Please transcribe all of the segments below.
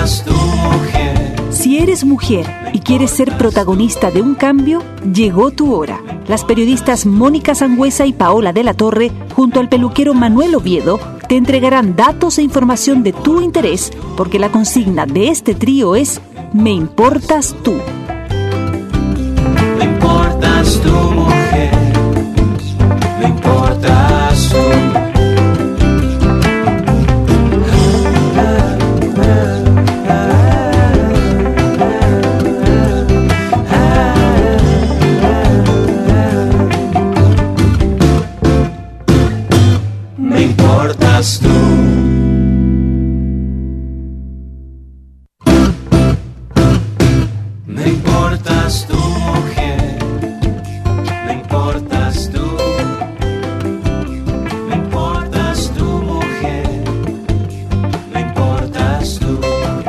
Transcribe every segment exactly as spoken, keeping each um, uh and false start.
importas tú, mujer. Si eres mujer y quieres ser protagonista de un cambio, llegó tu hora. Las periodistas Mónica Sangüesa y Paola de la Torre, junto al peluquero Manuel Oviedo, te entregarán datos e información de tu interés, porque la consigna de este trío es Me importas tú. Me importas tú, mujer. Me importas tú. Me importas tú. Me importas tú, mujer. Me importas tú. Me importas tú, mujer. Me importas tú.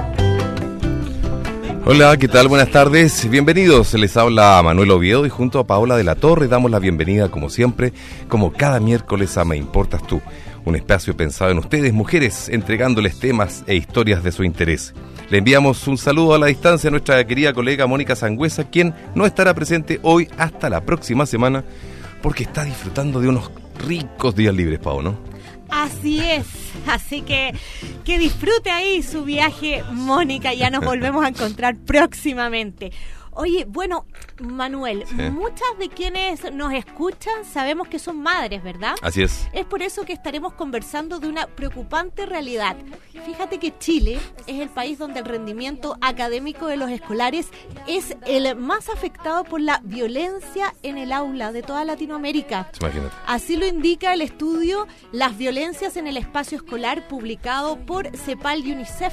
Hola, ¿qué tal? Buenas tardes, bienvenidos. Les habla Manuel Oviedo y junto a Paola de la Torre damos la bienvenida, como siempre, como cada miércoles a Me Importas Tú, un espacio pensado en ustedes, mujeres, entregándoles temas e historias de su interés. Le enviamos un saludo a la distancia a nuestra querida colega Mónica Sangüesa, quien no estará presente hoy hasta la próxima semana, porque está disfrutando de unos ricos días libres, Pao, ¿no? Así es, así que que disfrute ahí su viaje, Mónica, ya nos volvemos a encontrar próximamente. Oye, bueno, Manuel, sí. Muchas de quienes nos escuchan sabemos que son madres, ¿verdad? Así es. Es por eso que estaremos conversando de una preocupante realidad. Fíjate que Chile es el país donde el rendimiento académico de los escolares es el más afectado por la violencia en el aula de toda Latinoamérica. Imagínate. Así lo indica el estudio Las violencias en el espacio escolar, publicado por CEPAL y UNICEF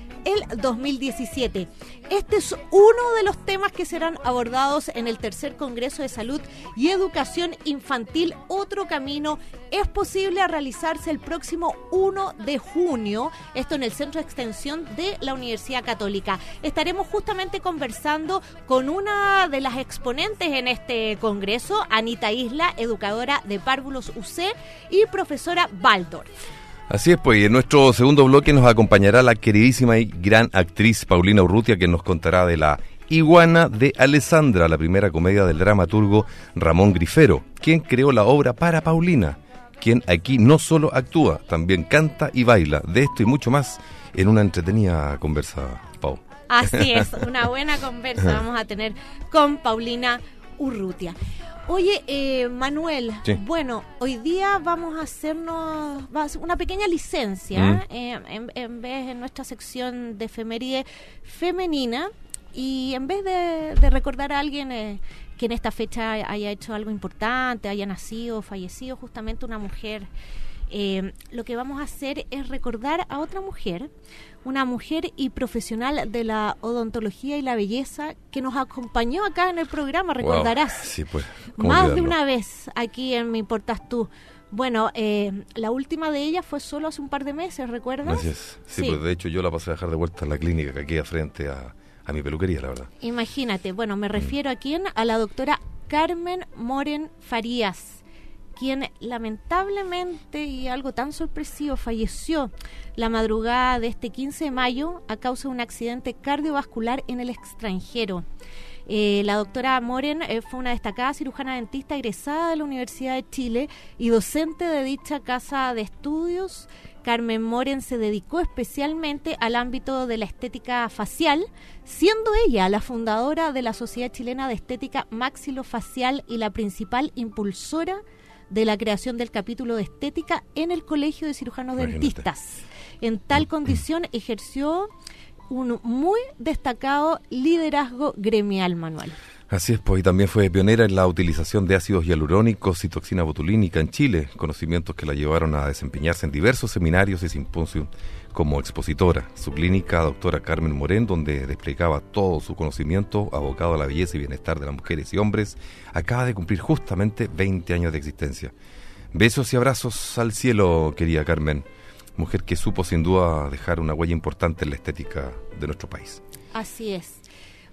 el dos mil diecisiete. Este es uno de los temas que serán abordados en el tercer Congreso de Salud y Educación Infantil. Otro camino es posible a realizarse el próximo uno de junio, esto en el Centro de Extensión de la Universidad Católica. Estaremos justamente conversando con una de las exponentes en este congreso, Anita Isla, educadora de Párvulos U C y profesora Waldorf. Así es, pues, y en nuestro segundo bloque nos acompañará la queridísima y gran actriz Paulina Urrutia, que nos contará de La Iguana de Alessandra, la primera comedia del dramaturgo Ramón Grifero, quien creó la obra para Paulina, quien aquí no solo actúa, también canta y baila. De esto y mucho más en una entretenida conversa, Pau. Así es, una buena conversa vamos a tener con Paulina Urrutia. Oye, eh, Manuel, sí. Bueno, hoy día vamos a hacernos va a hacer una pequeña licencia, Mm. eh, en, en vez de nuestra sección de efeméride femenina, y en vez de, de recordar a alguien eh, que en esta fecha haya hecho algo importante, haya nacido o fallecido, justamente una mujer, eh, lo que vamos a hacer es recordar a otra mujer, una mujer y profesional de la odontología y la belleza que nos acompañó acá en el programa, recordarás. Wow. Sí, pues, Más de una vez aquí en Me Importas Tú. Bueno, eh, la última de ellas fue solo hace un par de meses, ¿recuerdas? Así es. Sí, Sí. pues de hecho yo la pasé a dejar de vuelta a la clínica que queda frente a, a mi peluquería, la verdad. Imagínate, bueno, me refiero a quién, a la doctora Carmen Moren Farías, quien lamentablemente, y algo tan sorpresivo, falleció la madrugada de este quince de mayo a causa de un accidente cardiovascular en el extranjero. Eh, la doctora Moren eh, fue una destacada cirujana dentista egresada de la Universidad de Chile y docente de dicha casa de estudios. Carmen Moren se dedicó especialmente al ámbito de la estética facial, siendo ella la fundadora de la Sociedad Chilena de Estética Maxilofacial y la principal impulsora de la creación del capítulo de estética en el Colegio de Cirujanos Imagínate. Dentistas. En tal condición ejerció un muy destacado liderazgo gremial, Manuel. Así es, pues, y también fue pionera en la utilización de ácidos hialurónicos y toxina botulínica en Chile, conocimientos que la llevaron a desempeñarse en diversos seminarios y simposios como expositora. Su clínica, doctora Carmen Moren, donde desplegaba todo su conocimiento abocado a la belleza y bienestar de las mujeres y hombres, acaba de cumplir justamente veinte años de existencia. Besos y abrazos al cielo, querida Carmen, mujer que supo sin duda dejar una huella importante en la estética de nuestro país. Así es.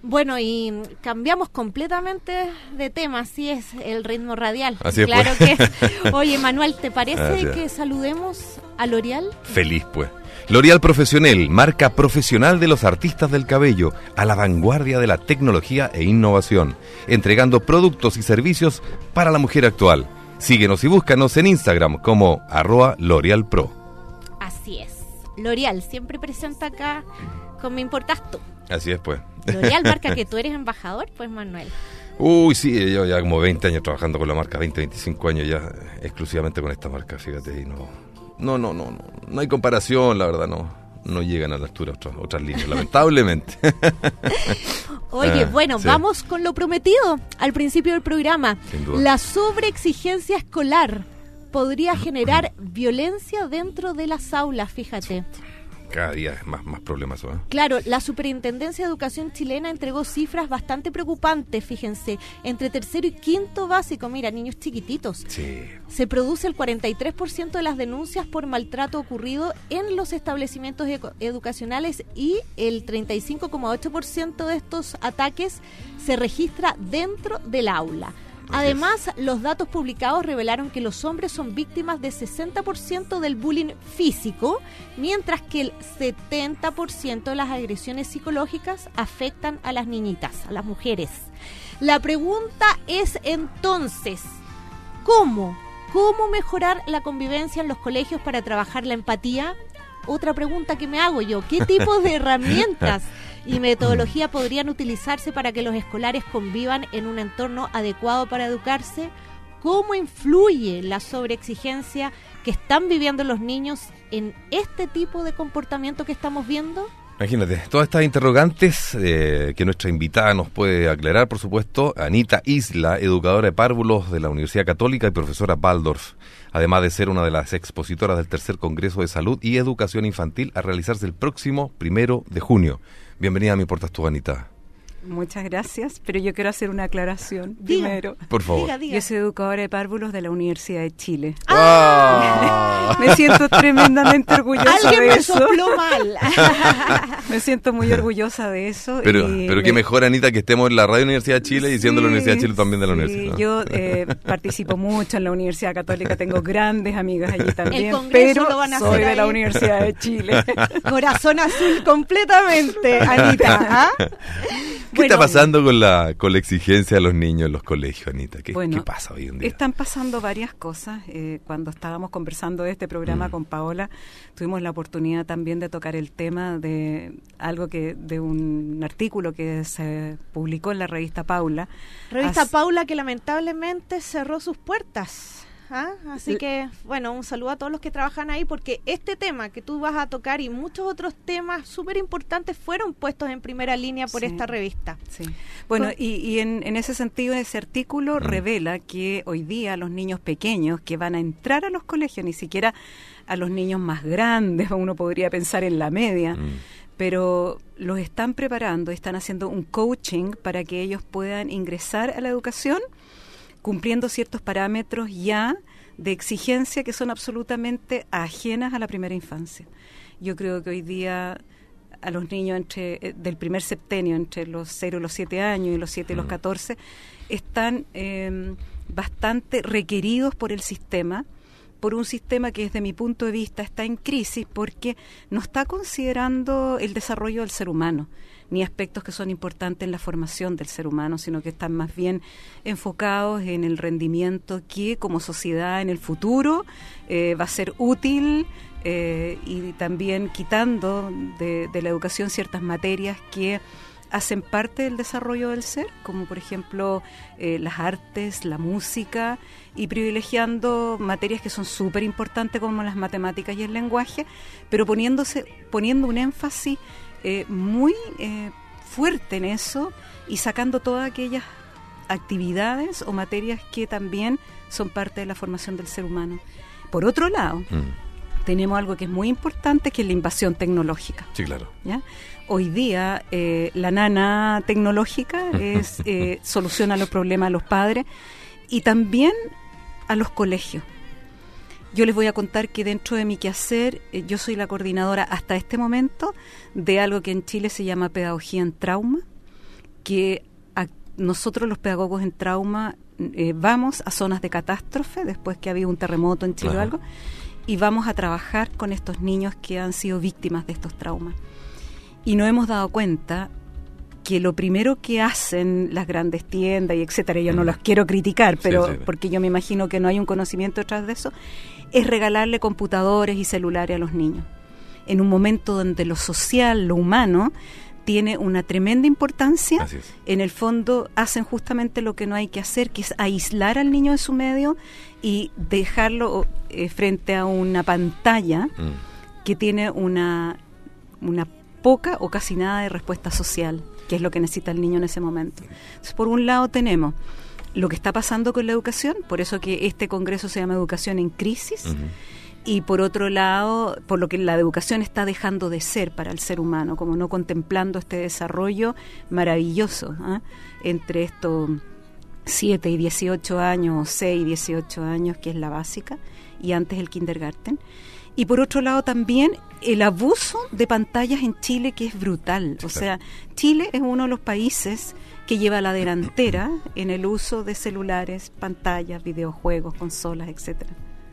Bueno, y cambiamos completamente de tema, así es el ritmo radial. Así es, claro pues. que es. Oye, Manuel, ¿te parece Así es. que saludemos a L'Oreal? Feliz, pues. L'Oreal Profesional, marca profesional de los artistas del cabello, a la vanguardia de la tecnología e innovación, entregando productos y servicios para la mujer actual. Síguenos y búscanos en Instagram como arroba L'Oreal Pro. Así es. L'Oreal, siempre presenta acá con Me Importas Tú. Así es, pues. L'Oreal, marca que tú eres embajador, pues, Manuel. Uy, sí, yo ya como veinte años trabajando con la marca, veinte, veinticinco años ya exclusivamente con esta marca, fíjate, y no, no, no, no, no, no hay comparación, la verdad, no, no llegan a la altura otras, otras líneas, lamentablemente. Oye, Ah, bueno, sí. vamos con lo prometido al principio del programa. Sin duda. La sobreexigencia escolar podría generar violencia dentro de las aulas, fíjate. Cada día es más, más problemas, ¿eh? Claro, la Superintendencia de Educación chilena entregó cifras bastante preocupantes, fíjense. Entre tercero y quinto básico, mira, niños chiquititos, Sí. se produce el cuarenta y tres por ciento de las denuncias por maltrato ocurrido en los establecimientos eco- educacionales y el treinta y cinco coma ocho por ciento de estos ataques se registra dentro del aula. Además, los datos publicados revelaron que los hombres son víctimas de sesenta por ciento del bullying físico, mientras que el setenta por ciento de las agresiones psicológicas afectan a las niñitas, a las mujeres. La pregunta es entonces, ¿cómo? ¿Cómo mejorar la convivencia en los colegios para trabajar la empatía? Otra pregunta que me hago yo, ¿qué tipo de herramientas y metodología podrían utilizarse para que los escolares convivan en un entorno adecuado para educarse? ¿Cómo influye la sobreexigencia que están viviendo los niños en este tipo de comportamiento que estamos viendo? Imagínate, todas estas interrogantes eh, que nuestra invitada nos puede aclarar, por supuesto, Anita Isla, educadora de párvulos de la Universidad Católica y profesora Waldorf, además de ser una de las expositoras del tercer Congreso de Salud y Educación Infantil a realizarse el próximo primero de junio. Bienvenida a Me Importas Tú, Anita. Muchas gracias, pero yo quiero hacer una aclaración Diga. primero. Por favor. Diga, diga. Yo soy educadora de párvulos de la Universidad de Chile. ¡Ah! Me siento tremendamente orgullosa Alguien de me eso. sopló mal. Me siento muy orgullosa de eso. Pero, y pero me- qué mejor, Anita, que estemos en la Radio Universidad de Chile y siendo la Sí, Universidad de Chile también de la sí, universidad, ¿no? Yo eh, participo mucho en la Universidad Católica, tengo grandes amigas allí también, congreso pero lo van a soy hacer de la ahí. Universidad de Chile. Corazón azul completamente, Anita. ¿Ah? ¿Qué Bueno, está pasando con la, con la exigencia de los niños en los colegios, Anita? ¿Qué, Bueno, qué pasa hoy en día? Están pasando varias cosas. Eh, cuando estábamos conversando de este programa Mm. con Paola, tuvimos la oportunidad también de tocar el tema de algo que, de un artículo que se publicó en la revista Paula. Revista As- Paula que lamentablemente cerró sus puertas. ¿Ah? Así L- que, bueno, un saludo a todos los que trabajan ahí, porque este tema que tú vas a tocar y muchos otros temas súper importantes fueron puestos en primera línea por Sí. esta revista. Sí. Bueno, Con- y, y en, en ese sentido, ese artículo Mm. revela que hoy día los niños pequeños que van a entrar a los colegios, ni siquiera a los niños más grandes, uno podría pensar en la media, Mm. pero los están preparando, están haciendo un coaching para que ellos puedan ingresar a la educación cumpliendo ciertos parámetros ya de exigencia que son absolutamente ajenas a la primera infancia. Yo creo que hoy día a los niños entre eh, del primer septenio, entre los cero y los siete años y los siete y los Mm. catorce, están eh, bastante requeridos por el sistema, por un sistema que desde mi punto de vista está en crisis porque no está considerando el desarrollo del ser humano, ni aspectos que son importantes en la formación del ser humano, sino que están más bien enfocados en el rendimiento que como sociedad en el futuro eh, va a ser útil, eh, y también quitando de, de la educación ciertas materias que hacen parte del desarrollo del ser, como por ejemplo eh, las artes, la música, y privilegiando materias que son súper importantes como las matemáticas y el lenguaje, pero poniéndose, poniendo un énfasis eh, muy eh, fuerte en eso y sacando todas aquellas actividades o materias que también son parte de la formación del ser humano. Por otro lado, Mm. tenemos algo que es muy importante, que es la invasión tecnológica. Sí, claro. ¿Ya? Hoy día eh, la nana tecnológica es eh, soluciona los problemas a los padres y también a los colegios. Yo les voy a contar que dentro de mi quehacer eh, yo soy la coordinadora hasta este momento de algo que en Chile se llama pedagogía en trauma, que a, nosotros los pedagogos en trauma eh, vamos a zonas de catástrofe, después que ha habido un terremoto en Chile Ajá. o algo, y vamos a trabajar con estos niños que han sido víctimas de estos traumas. Y nos hemos dado cuenta que lo primero que hacen las grandes tiendas y etcétera, yo mm. no los quiero criticar, pero sí, sí. porque yo me imagino que no hay un conocimiento detrás de eso, es regalarle computadores y celulares a los niños. En un momento donde lo social, lo humano, tiene una tremenda importancia, en el fondo hacen justamente lo que no hay que hacer, que es aislar al niño de su medio y dejarlo eh, frente a una pantalla mm. que tiene una, una poca o casi nada de respuesta social, que es lo que necesita el niño en ese momento. Entonces, por un lado tenemos lo que está pasando con la educación, por eso que este congreso se llama Educación en Crisis, uh-huh. y por otro lado, por lo que la educación está dejando de ser para el ser humano, como no contemplando este desarrollo maravilloso ¿eh? entre estos siete y dieciocho años, o seis y dieciocho años, que es la básica, y antes el kindergarten. Y por otro lado también el abuso de pantallas en Chile, que es brutal. O sea, Chile es uno de los países que lleva la delantera en el uso de celulares, pantallas, videojuegos, consolas, etcétera.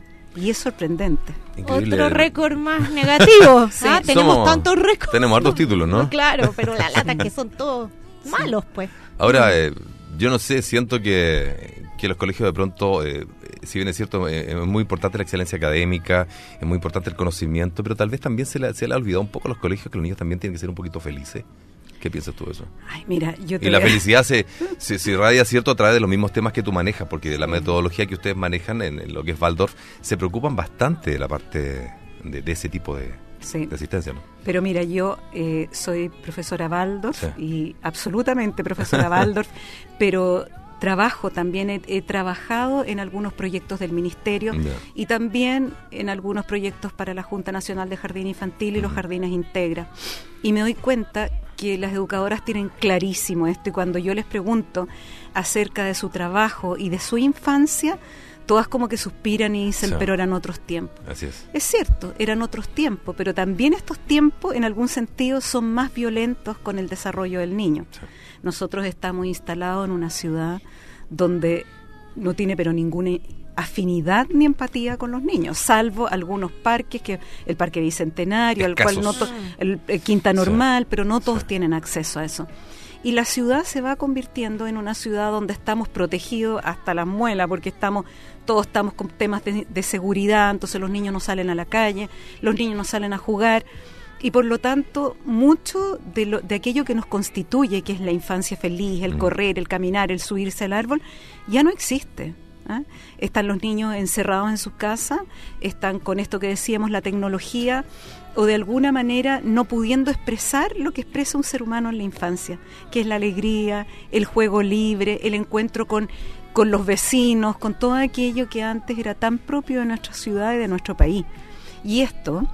Y es sorprendente. Increíble. Otro récord más negativo. sí, ah, tenemos somos, tantos récords. Tenemos hartos títulos, ¿no? no claro, pero la lata que son todos malos, pues. Ahora, eh, yo no sé, siento que, que los colegios de pronto, eh, si bien es cierto, eh, es muy importante la excelencia académica, es muy importante el conocimiento, pero tal vez también se le, se le ha olvidado un poco a los colegios que los niños también tienen que ser un poquito felices. ¿Qué piensas tú de eso? Ay, mira, yo te y la voy a... felicidad se, se, se irradia, ¿cierto?, a través de los mismos temas que tú manejas, porque de la metodología que ustedes manejan en, en lo que es Waldorf, se preocupan bastante de la parte de, de ese tipo de, sí. de asistencia, ¿no? Pero mira, yo eh, soy profesora Waldorf, sí. y absolutamente profesora Waldorf, pero trabajo también, he, he trabajado en algunos proyectos del Ministerio yeah. y también en algunos proyectos para la Junta Nacional de Jardín Infantil y uh-huh. los Jardines Integra. Y me doy cuenta que las educadoras tienen clarísimo esto, y cuando yo les pregunto acerca de su trabajo y de su infancia, todas como que suspiran y dicen, sí. pero eran otros tiempos. Así es. Es cierto, eran otros tiempos, pero también estos tiempos en algún sentido son más violentos con el desarrollo del niño. Sí. Nosotros estamos instalados en una ciudad donde no tiene pero ninguna afinidad ni empatía con los niños, salvo algunos parques, que el Parque Bicentenario, al cual no to- el, el Quinta Normal, sí. pero no todos sí. tienen acceso a eso. Y la ciudad se va convirtiendo en una ciudad donde estamos protegidos hasta las muelas, porque estamos todos estamos con temas de, de seguridad, entonces los niños no salen a la calle, los niños no salen a jugar, y por lo tanto mucho de, lo, de aquello que nos constituye, que es la infancia feliz, el mm. correr, el caminar, el subirse al árbol, ya no existe. ¿Ah? Están los niños encerrados en sus casas, están con esto que decíamos, la tecnología, o de alguna manera no pudiendo expresar lo que expresa un ser humano en la infancia, que es la alegría, el juego libre, el encuentro con, con los vecinos, con todo aquello que antes era tan propio de nuestra ciudad y de nuestro país. Y esto,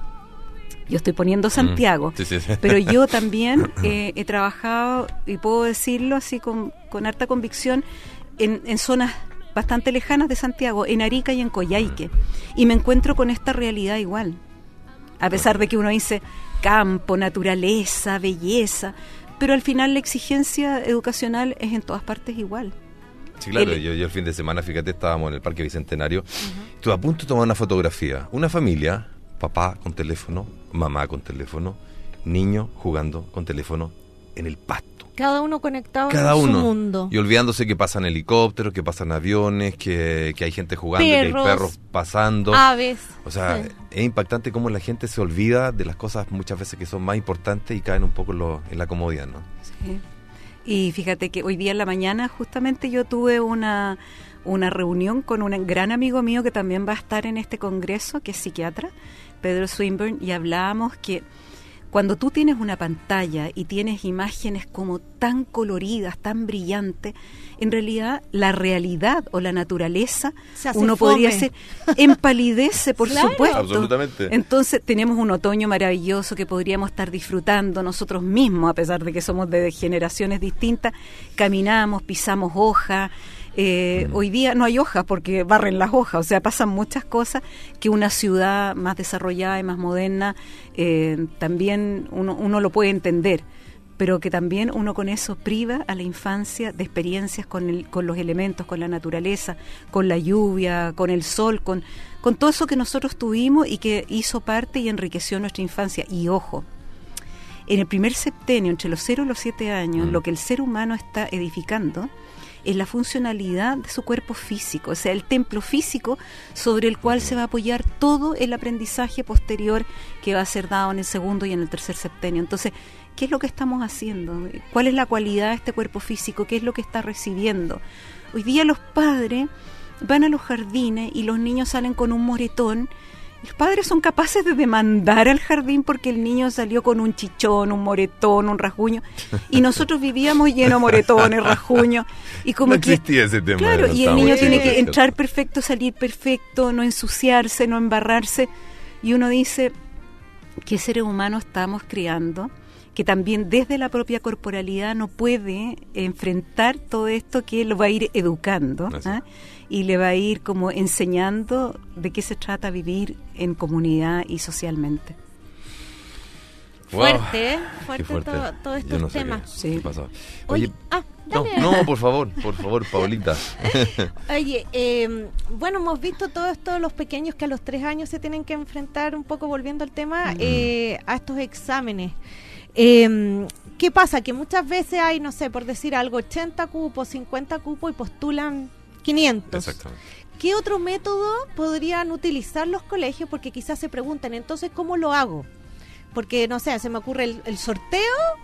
yo estoy poniendo Santiago, mm, sí, sí, sí. pero yo también eh, he trabajado, y puedo decirlo así con, con harta convicción, en, en zonas bastante lejanas de Santiago, en Arica y en Coyhaique, y me encuentro con esta realidad igual, a pesar de que uno dice campo, naturaleza, belleza, pero al final la exigencia educacional es en todas partes igual. Sí, claro, el, yo, yo el fin de semana, fíjate, estábamos en el Parque Bicentenario, uh-huh. estuve a punto de tomar una fotografía, una familia, papá con teléfono, mamá con teléfono, niño jugando con teléfono en el pasto. Cada uno conectado Cada en uno. su mundo. Y olvidándose que pasan helicópteros, que pasan aviones, que, que hay gente jugando, perros, que hay perros pasando. Aves. O sea, sí. es impactante cómo la gente se olvida de las cosas muchas veces que son más importantes y caen un poco en, lo, en la comodidad, ¿no? Sí. Y fíjate que hoy día en la mañana justamente yo tuve una, una reunión con un gran amigo mío que también va a estar en este congreso, que es psiquiatra, Pedro Swinburne, y hablábamos que cuando tú tienes una pantalla y tienes imágenes como tan coloridas, tan brillantes, en realidad la realidad o la naturaleza, uno fome. podría decir, empalidece, por claro. supuesto. Absolutamente. Entonces tenemos un otoño maravilloso que podríamos estar disfrutando nosotros mismos, a pesar de que somos de generaciones distintas, caminamos, pisamos hojas. Eh, mm. Hoy día no hay hojas porque barren las hojas, o sea, pasan muchas cosas que una ciudad más desarrollada y más moderna eh, también uno, uno lo puede entender, pero que también uno con eso priva a la infancia de experiencias con, el, con los elementos, con la naturaleza, con la lluvia, con el sol, con, con todo eso que nosotros tuvimos y que hizo parte y enriqueció nuestra infancia. Y ojo, en el primer septenio, entre los cero y los siete años, mm. lo que el ser humano está edificando es la funcionalidad de su cuerpo físico, o sea, el templo físico sobre el cual se va a apoyar todo el aprendizaje posterior que va a ser dado en el segundo y en el tercer septenio. Entonces, ¿qué es lo que estamos haciendo? ¿Cuál es la cualidad de este cuerpo físico? ¿Qué es lo que está recibiendo? Hoy día los padres van a los jardines y los niños salen con un moretón. Los padres son capaces de demandar al jardín porque el niño salió con un chichón, un moretón, un rasguño, y nosotros vivíamos lleno de moretones, rasguños, y como no que existía ese tema. Claro, no y el niño tiene que bien. entrar perfecto, salir perfecto, no ensuciarse, no embarrarse, y uno dice, ¿qué seres humanos estamos criando? Que también desde la propia corporalidad no puede enfrentar todo esto que lo va a ir educando, ¿eh? Y le va a ir como enseñando de qué se trata vivir en comunidad y socialmente. Wow. Fuerte, ¿eh? Fuerte, fuerte. todo- todos estos Yo no sé temas. qué- Sí. qué pasó. Oye, Oye, ah, no, dale. no, por favor, por favor, Paulita. Oye, eh, bueno, hemos visto todo esto, los pequeños que a los tres años se tienen que enfrentar, un poco volviendo al tema, eh, a estos exámenes. Eh, ¿Qué pasa? Que muchas veces hay, no sé, por decir algo, ochenta cupos, cincuenta cupos y postulan quinientos. Exactamente. ¿Qué otro método podrían utilizar los colegios? Porque quizás se pregunten, entonces, ¿cómo lo hago? Porque, no sé, se me ocurre el, el sorteo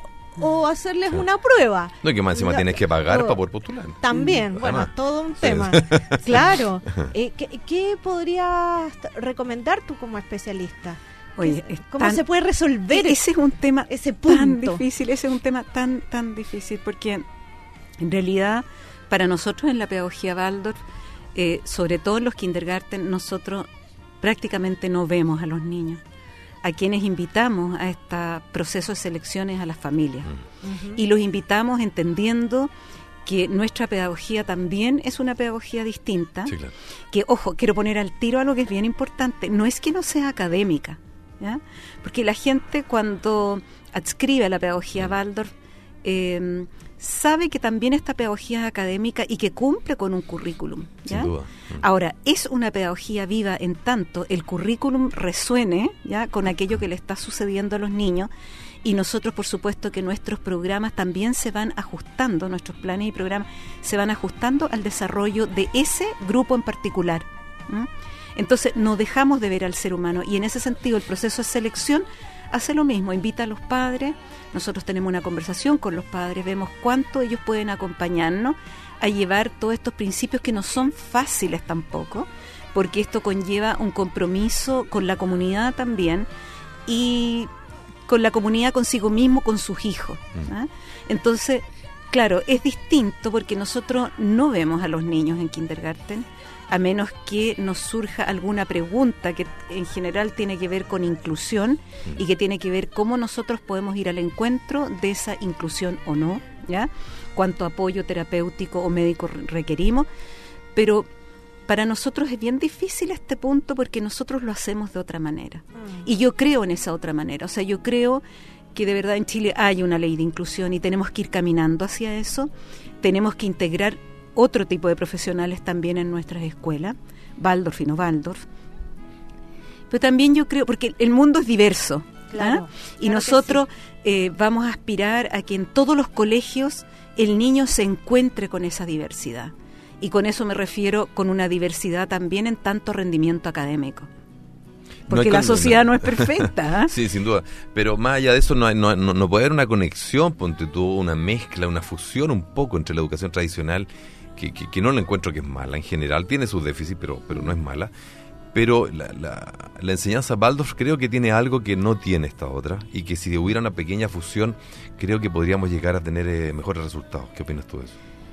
o hacerles Claro. una prueba. No, y que más encima La- tienes que pagar o- para poder postular. También, Mm, bueno, además. todo un Sí. tema. Claro. Eh, ¿qué, ¿Qué podrías recomendar tú como especialista? Oye, ¿Qué- es ¿Cómo tan- se puede resolver ese es un tema ese tan punto? difícil, ese es un tema tan, tan difícil, porque en realidad para nosotros en la pedagogía Waldorf, eh, sobre todo en los kindergarten, nosotros prácticamente no vemos a los niños, a quienes invitamos a este proceso de selecciones a las familias. Ujú. Y los invitamos entendiendo que nuestra pedagogía también es una pedagogía distinta, Sí, claro. que, ojo, quiero poner al tiro algo que es bien importante, no es que no sea académica, ¿ya? Porque la gente cuando adscribe a la pedagogía Waldorf eh, sabe que también esta pedagogía es académica y que cumple con un currículum, ¿ya? Sin duda. Ahora, es una pedagogía viva en tanto el currículum resuene, ¿ya?, con aquello que le está sucediendo a los niños, y nosotros, por supuesto, que nuestros programas también se van ajustando, nuestros planes y programas se van ajustando al desarrollo de ese grupo en particular. ¿m? Entonces, no dejamos de ver al ser humano, y en ese sentido el proceso de selección hace lo mismo, invita a los padres, nosotros tenemos una conversación con los padres, vemos cuánto ellos pueden acompañarnos a llevar todos estos principios que no son fáciles tampoco, porque esto conlleva un compromiso con la comunidad también, y con la comunidad consigo mismo, con sus hijos. ¿ah? Entonces, claro, es distinto porque nosotros no vemos a los niños en kindergarten, a menos que nos surja alguna pregunta que en general tiene que ver con inclusión y que tiene que ver cómo nosotros podemos ir al encuentro de esa inclusión o no, ¿ya? Cuánto apoyo terapéutico o médico requerimos, pero para nosotros es bien difícil este punto porque nosotros lo hacemos de otra manera. Mm. Y yo creo en esa otra manera. O sea, yo creo que de verdad en Chile hay una ley de inclusión y tenemos que ir caminando hacia eso. Tenemos que integrar otro tipo de profesionales también en nuestras escuelas, Waldorf y no Waldorf. Pero también yo creo, porque el mundo es diverso. Claro, ¿ah? Y claro que nosotros eh, vamos a aspirar a que en todos los colegios el niño se encuentre con esa diversidad. Y con eso me refiero con una diversidad también en tanto rendimiento académico. Porque hay la con- sociedad no es perfecta. ¿ah? Sí, sin duda. Pero más allá de eso, no, hay- no, no, no puede haber una conexión, ponte tú, una mezcla, una fusión un poco entre la educación tradicional, que, que, que no la encuentro que es mala en general, tiene sus déficits, pero, pero no es mala. Pero la, la, la enseñanza Waldorf creo que tiene algo que no tiene esta otra, y que si hubiera una pequeña fusión, creo que podríamos llegar a tener eh, mejores resultados. ¿Qué opinas tú de eso?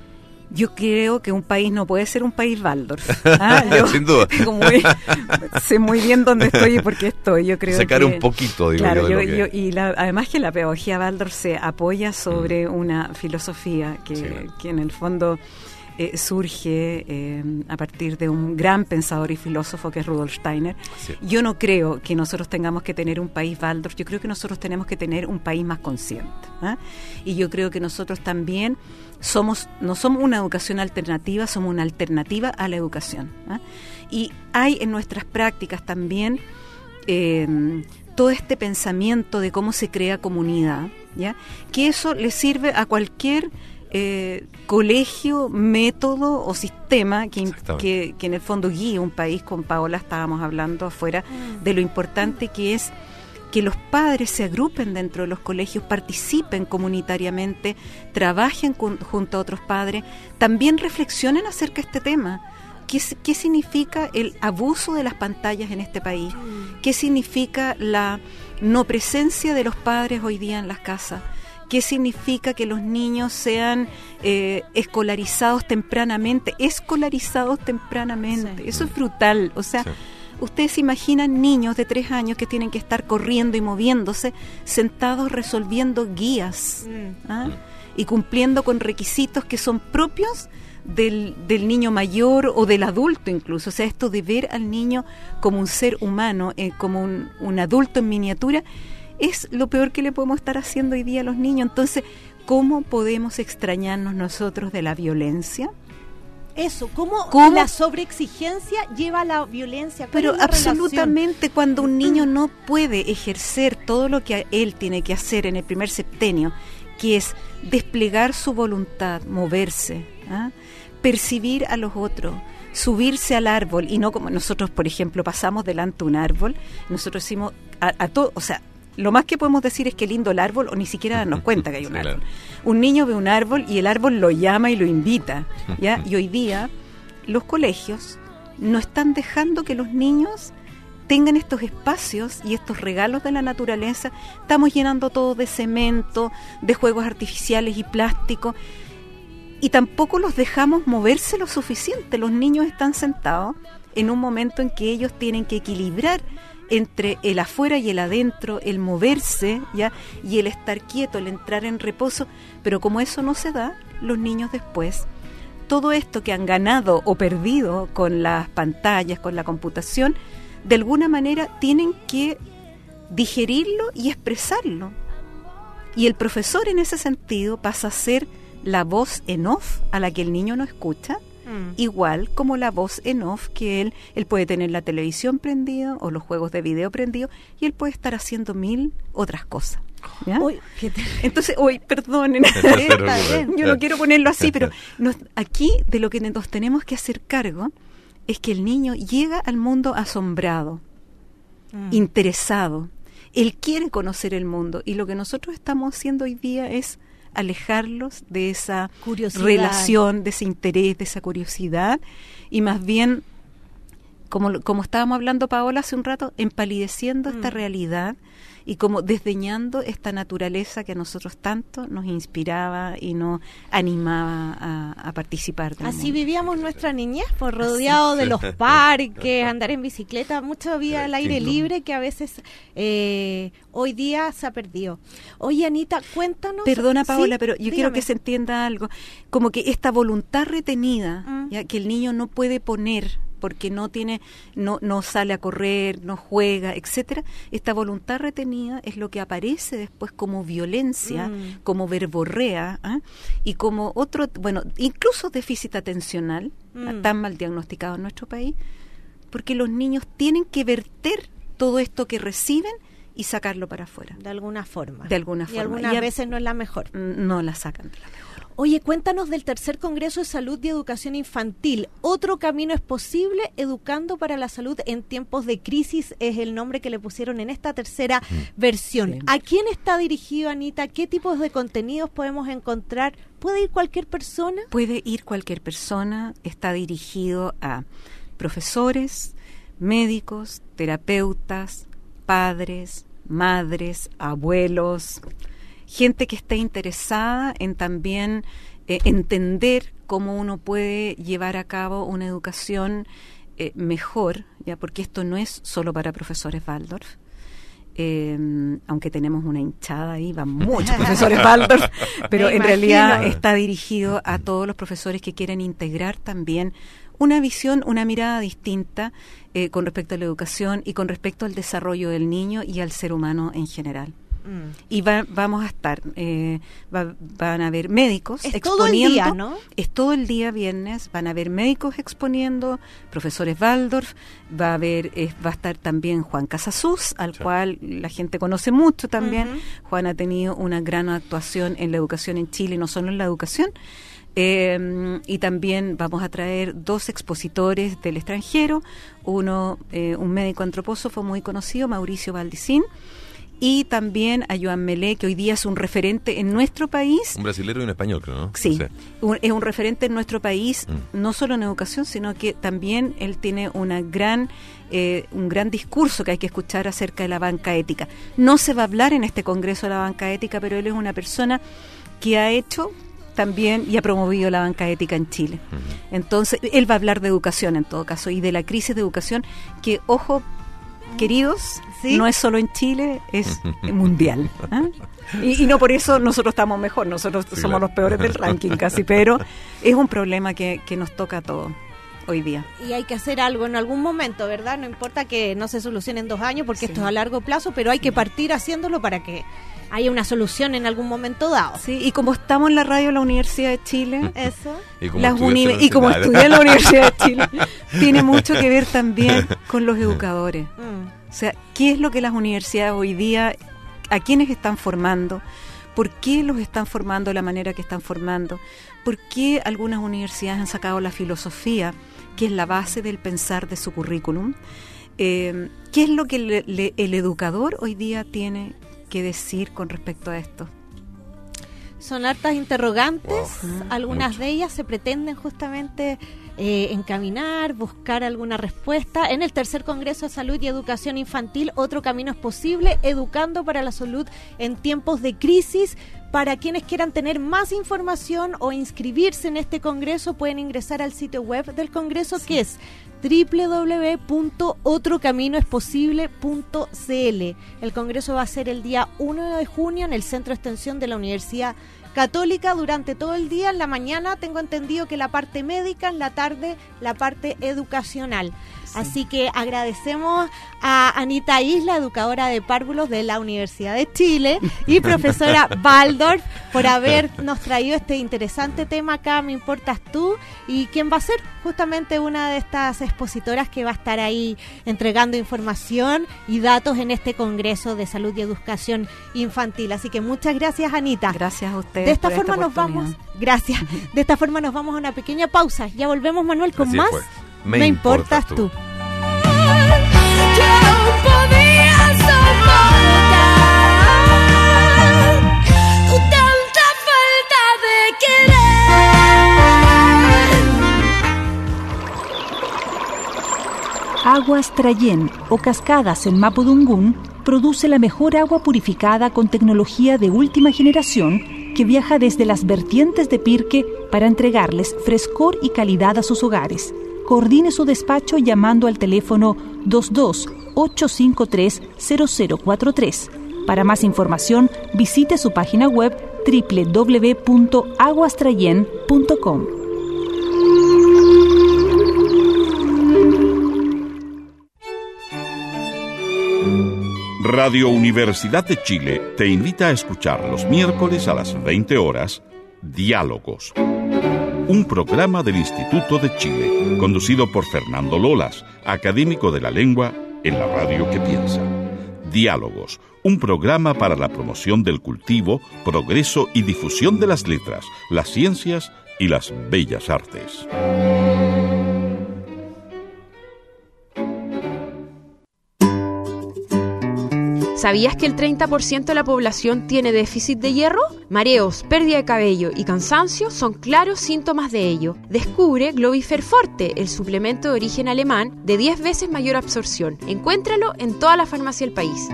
Yo creo que un país no puede ser un país Waldorf. ¿ah? Yo, Sin duda. como muy- sé muy bien dónde estoy y por qué estoy. Yo creo Sacar que, un poquito, digo claro, yo, de yo- lo yo- que... y la- además que la pedagogía Waldorf se apoya sobre una filosofía que, Sí, claro. que en el fondo eh, surge eh, a partir de un gran pensador y filósofo que es Rudolf Steiner. Sí. Yo no creo que nosotros tengamos que tener un país Waldorf, yo creo que nosotros tenemos que tener un país más consciente, ¿eh? Y yo creo que nosotros también somos, no somos una educación alternativa, somos una alternativa a la educación, ¿eh? Y hay en nuestras prácticas también eh, todo este pensamiento de cómo se crea comunidad, ¿ya? Que eso le sirve a cualquier eh, colegio, método o sistema que, que, que en el fondo guíe un país. Con Paola estábamos hablando afuera de lo importante que es que los padres se agrupen dentro de los colegios, participen comunitariamente, trabajen con, junto a otros padres, también reflexionen acerca de este tema. ¿Qué, ¿Qué significa el abuso de las pantallas en este país? ¿Qué significa la no presencia de los padres hoy día en las casas? ¿Qué significa que los niños sean eh, escolarizados tempranamente? Escolarizados tempranamente. Sí. Eso es brutal. O sea, sí. Ustedes se imaginan niños de tres años que tienen que estar corriendo y moviéndose, sentados resolviendo guías, mm. ¿ah? y cumpliendo con requisitos que son propios Del, del niño mayor o del adulto incluso. O sea, esto de ver al niño como un ser humano, eh, como un, un adulto en miniatura, es lo peor que le podemos estar haciendo hoy día a los niños. Entonces, ¿cómo podemos extrañarnos nosotros de la violencia? Eso, ¿cómo, ¿Cómo? La sobreexigencia lleva a la violencia? Pero absolutamente, cuando un niño no puede ejercer todo lo que él tiene que hacer en el primer septenio, que es desplegar su voluntad, moverse, ¿ah? percibir a los otros, subirse al árbol, y no como nosotros, por ejemplo, pasamos delante de un árbol, nosotros decimos a, a todo, o sea, lo más que podemos decir es que lindo el árbol, o ni siquiera darnos cuenta que hay un sí, árbol. Claro. Un niño ve un árbol y el árbol lo llama y lo invita, ¿ya? Y hoy día los colegios no están dejando que los niños tengan estos espacios y estos regalos de la naturaleza. Estamos llenando todo de cemento, de juegos artificiales y plástico, y tampoco los dejamos moverse lo suficiente. Los niños están sentados en un momento en que ellos tienen que equilibrar entre el afuera y el adentro, el moverse, ¿ya? Y el estar quieto, el entrar en reposo. Pero como eso no se da, los niños después, todo esto que han ganado o perdido con las pantallas, con la computación, de alguna manera tienen que digerirlo y expresarlo. Y el profesor en ese sentido pasa a ser la voz en off a la que el niño no escucha, mm. igual como la voz en off que él, él puede tener la televisión prendida o los juegos de video prendidos, y él puede estar haciendo mil otras cosas. ¿Ya? Uy, te... Entonces, hoy, perdonen, yo no quiero ponerlo así, pero nos, aquí de lo que nos tenemos que hacer cargo es que el niño llega al mundo asombrado, mm. interesado. Él quiere conocer el mundo, y lo que nosotros estamos haciendo hoy día es alejarlos de esa curiosidad, relación, de ese interés, de esa curiosidad, y más bien, como, como estábamos hablando, Paola, hace un rato, empalideciendo mm. esta realidad y como desdeñando esta naturaleza que a nosotros tanto nos inspiraba y nos animaba a, a participar del Así mundo. Vivíamos nuestra niñez, por rodeado de los parques, andar en bicicleta, mucha vida al aire libre que a veces eh, hoy día se ha perdido. Oye, Anita, cuéntanos. Perdona, Paola, ¿sí? pero yo Dígame. Quiero que se entienda algo, como que esta voluntad retenida, mm. ya que el niño no puede poner porque no tiene, no, no sale a correr, no juega, etcétera. Esta voluntad retenida es lo que aparece después como violencia, mm. como verborrea, ¿eh? Y como otro, bueno, incluso déficit atencional, mm. tan mal diagnosticado en nuestro país, porque los niños tienen que verter todo esto que reciben y sacarlo para afuera. De alguna forma. De alguna y forma. algunas y a, veces no es la mejor. No la sacan de la mejor. Oye, cuéntanos del tercer Congreso de Salud y Educación Infantil. Otro camino es posible, educando para la salud en tiempos de crisis, es el nombre que le pusieron en esta tercera mm. versión. Sí. ¿A quién está dirigido, Anita? ¿Qué tipos de contenidos podemos encontrar? ¿Puede ir cualquier persona? Puede ir cualquier persona. Está dirigido a profesores, médicos, terapeutas, padres, madres, abuelos, gente que esté interesada en también eh, entender cómo uno puede llevar a cabo una educación eh, mejor, ya, porque esto no es solo para profesores Waldorf, Eh, aunque tenemos una hinchada ahí, van muchos profesores Waldorf, pero Me en imagino. realidad está dirigido a todos los profesores que quieren integrar también una visión, una mirada distinta eh, con respecto a la educación y con respecto al desarrollo del niño y al ser humano en general. Mm. Y va, vamos a estar, eh, va- van a haber médicos Es todo el exponiendo. día, ¿no? Es todo el día viernes, van a haber médicos exponiendo, profesores Waldorf, va a haber, eh, va a estar también Juan Casasus, al Sí. cual la gente conoce mucho también. Ujú. Juan ha tenido una gran actuación en la educación en Chile, no solo en la educación. Eh, y también vamos a traer dos expositores del extranjero, uno, eh, un médico antropósofo muy conocido, Mauricio Valdicín, y también a Joan Melé, que hoy día es un referente en nuestro país. Un brasilero y un español, creo, ¿no? Sí, Sí. un- es un referente en nuestro país, Mm. no solo en educación, sino que también él tiene una gran, eh, un gran discurso que hay que escuchar acerca de la banca ética. No se va a hablar en este congreso de la banca ética, pero él es una persona que ha hecho también y ha promovido la banca ética en Chile. Ujú. Entonces, él va a hablar de educación en todo caso y de la crisis de educación que, ojo, queridos, ¿Sí? no es solo en Chile, es mundial. ¿ah? Y, y no por eso nosotros estamos mejor, nosotros Sí, somos claro. los peores del ranking casi, pero es un problema que, que nos toca a todos hoy día. Y hay que hacer algo en algún momento, ¿verdad? No importa que no se solucione en dos años, porque Sí. esto es a largo plazo, pero hay que partir haciéndolo para que haya una solución en algún momento dado. Sí, y como estamos en la radio de la Universidad de Chile, Eso. Y como las estudiaste uni- en la y como universidad. estudié en la Universidad de Chile, tiene mucho que ver también con los educadores. Mm. O sea, ¿qué es lo que las universidades hoy día, a quiénes están formando? ¿Por qué los están formando de la manera que están formando? ¿Por qué algunas universidades han sacado la filosofía, que es la base del pensar de su currículum? Eh, ¿Qué es lo que le- le- el educador hoy día tiene que decir con respecto a esto? Son hartas interrogantes, Wow. algunas Mucho. de ellas se pretenden justamente eh, encaminar, buscar alguna respuesta. En el tercer Congreso de Salud y Educación Infantil, Otro Camino es Posible, Educando para la Salud en Tiempos de Crisis. Para quienes quieran tener más información o inscribirse en este congreso, pueden ingresar al sitio web del congreso, que es doble u doble u doble u punto otro camino es posible punto c l. El congreso va a ser el día uno de junio en el Centro de Extensión de la Universidad Católica durante todo el día. En la mañana tengo entendido que la parte médica, en la tarde la parte educacional. Así que agradecemos a Anita Isla, educadora de párvulos de la Universidad de Chile y profesora Waldorf, por habernos traído este interesante tema acá, Me Importas Tú, y quien va a ser justamente una de estas expositoras que va a estar ahí entregando información y datos en este Congreso de Salud y Educación Infantil. Así que muchas gracias, Anita. Gracias a ustedes. De esta por forma nos oportunidad. vamos, gracias. De esta forma nos vamos a una pequeña pausa. Ya volvemos, Manuel, con Así más. fue. Me, importas tú. Aguas Trayén o Cascadas en Mapudungún produce la mejor agua purificada con tecnología de última generación que viaja desde las vertientes de Pirque para entregarles frescor y calidad a sus hogares. Coordine su despacho llamando al teléfono dos dos ocho cinco tres cero cero cuatro tres. Para más información, visite su página web doble u doble u doble u punto aguas trayen punto com. Radio Universidad de Chile te invita a escuchar los miércoles a las veinte horas Diálogos, un programa del Instituto de Chile, conducido por Fernando Lolas, académico de la lengua en la radio que piensa. Diálogos, un programa para la promoción del cultivo, progreso y difusión de las letras, las ciencias y las bellas artes. ¿Sabías que el treinta por ciento de la población tiene déficit de hierro? Mareos, pérdida de cabello y cansancio son claros síntomas de ello. Descubre Globifer Forte, el suplemento de origen alemán de diez veces mayor absorción. Encuéntralo en toda la farmacia del país.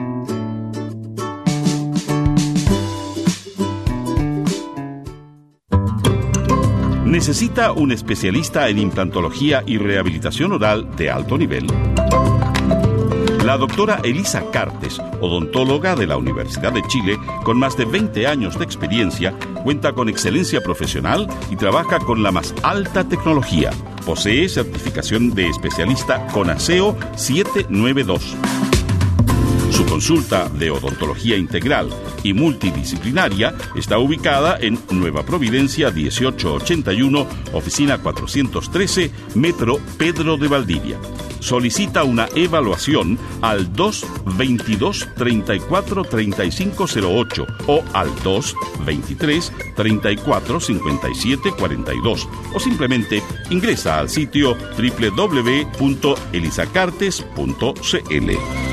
¿Necesita un especialista en implantología y rehabilitación oral de alto nivel? La doctora Elisa Cartes, odontóloga de la Universidad de Chile, con más de veinte años de experiencia, cuenta con excelencia profesional y trabaja con la más alta tecnología. Posee certificación de especialista CONASEO setecientos noventa y dos. Su consulta de odontología integral y multidisciplinaria está ubicada en Nueva Providencia dieciocho ochenta y uno, oficina cuatrocientos trece, Metro Pedro de Valdivia. Solicita una evaluación al dos veintidós treinta y cuatro treinta y cinco cero ocho o al dos veintitrés treinta y cuatro cincuenta y siete cuarenta y dos o simplemente ingresa al sitio doble u doble u doble u punto elisacartes punto c l.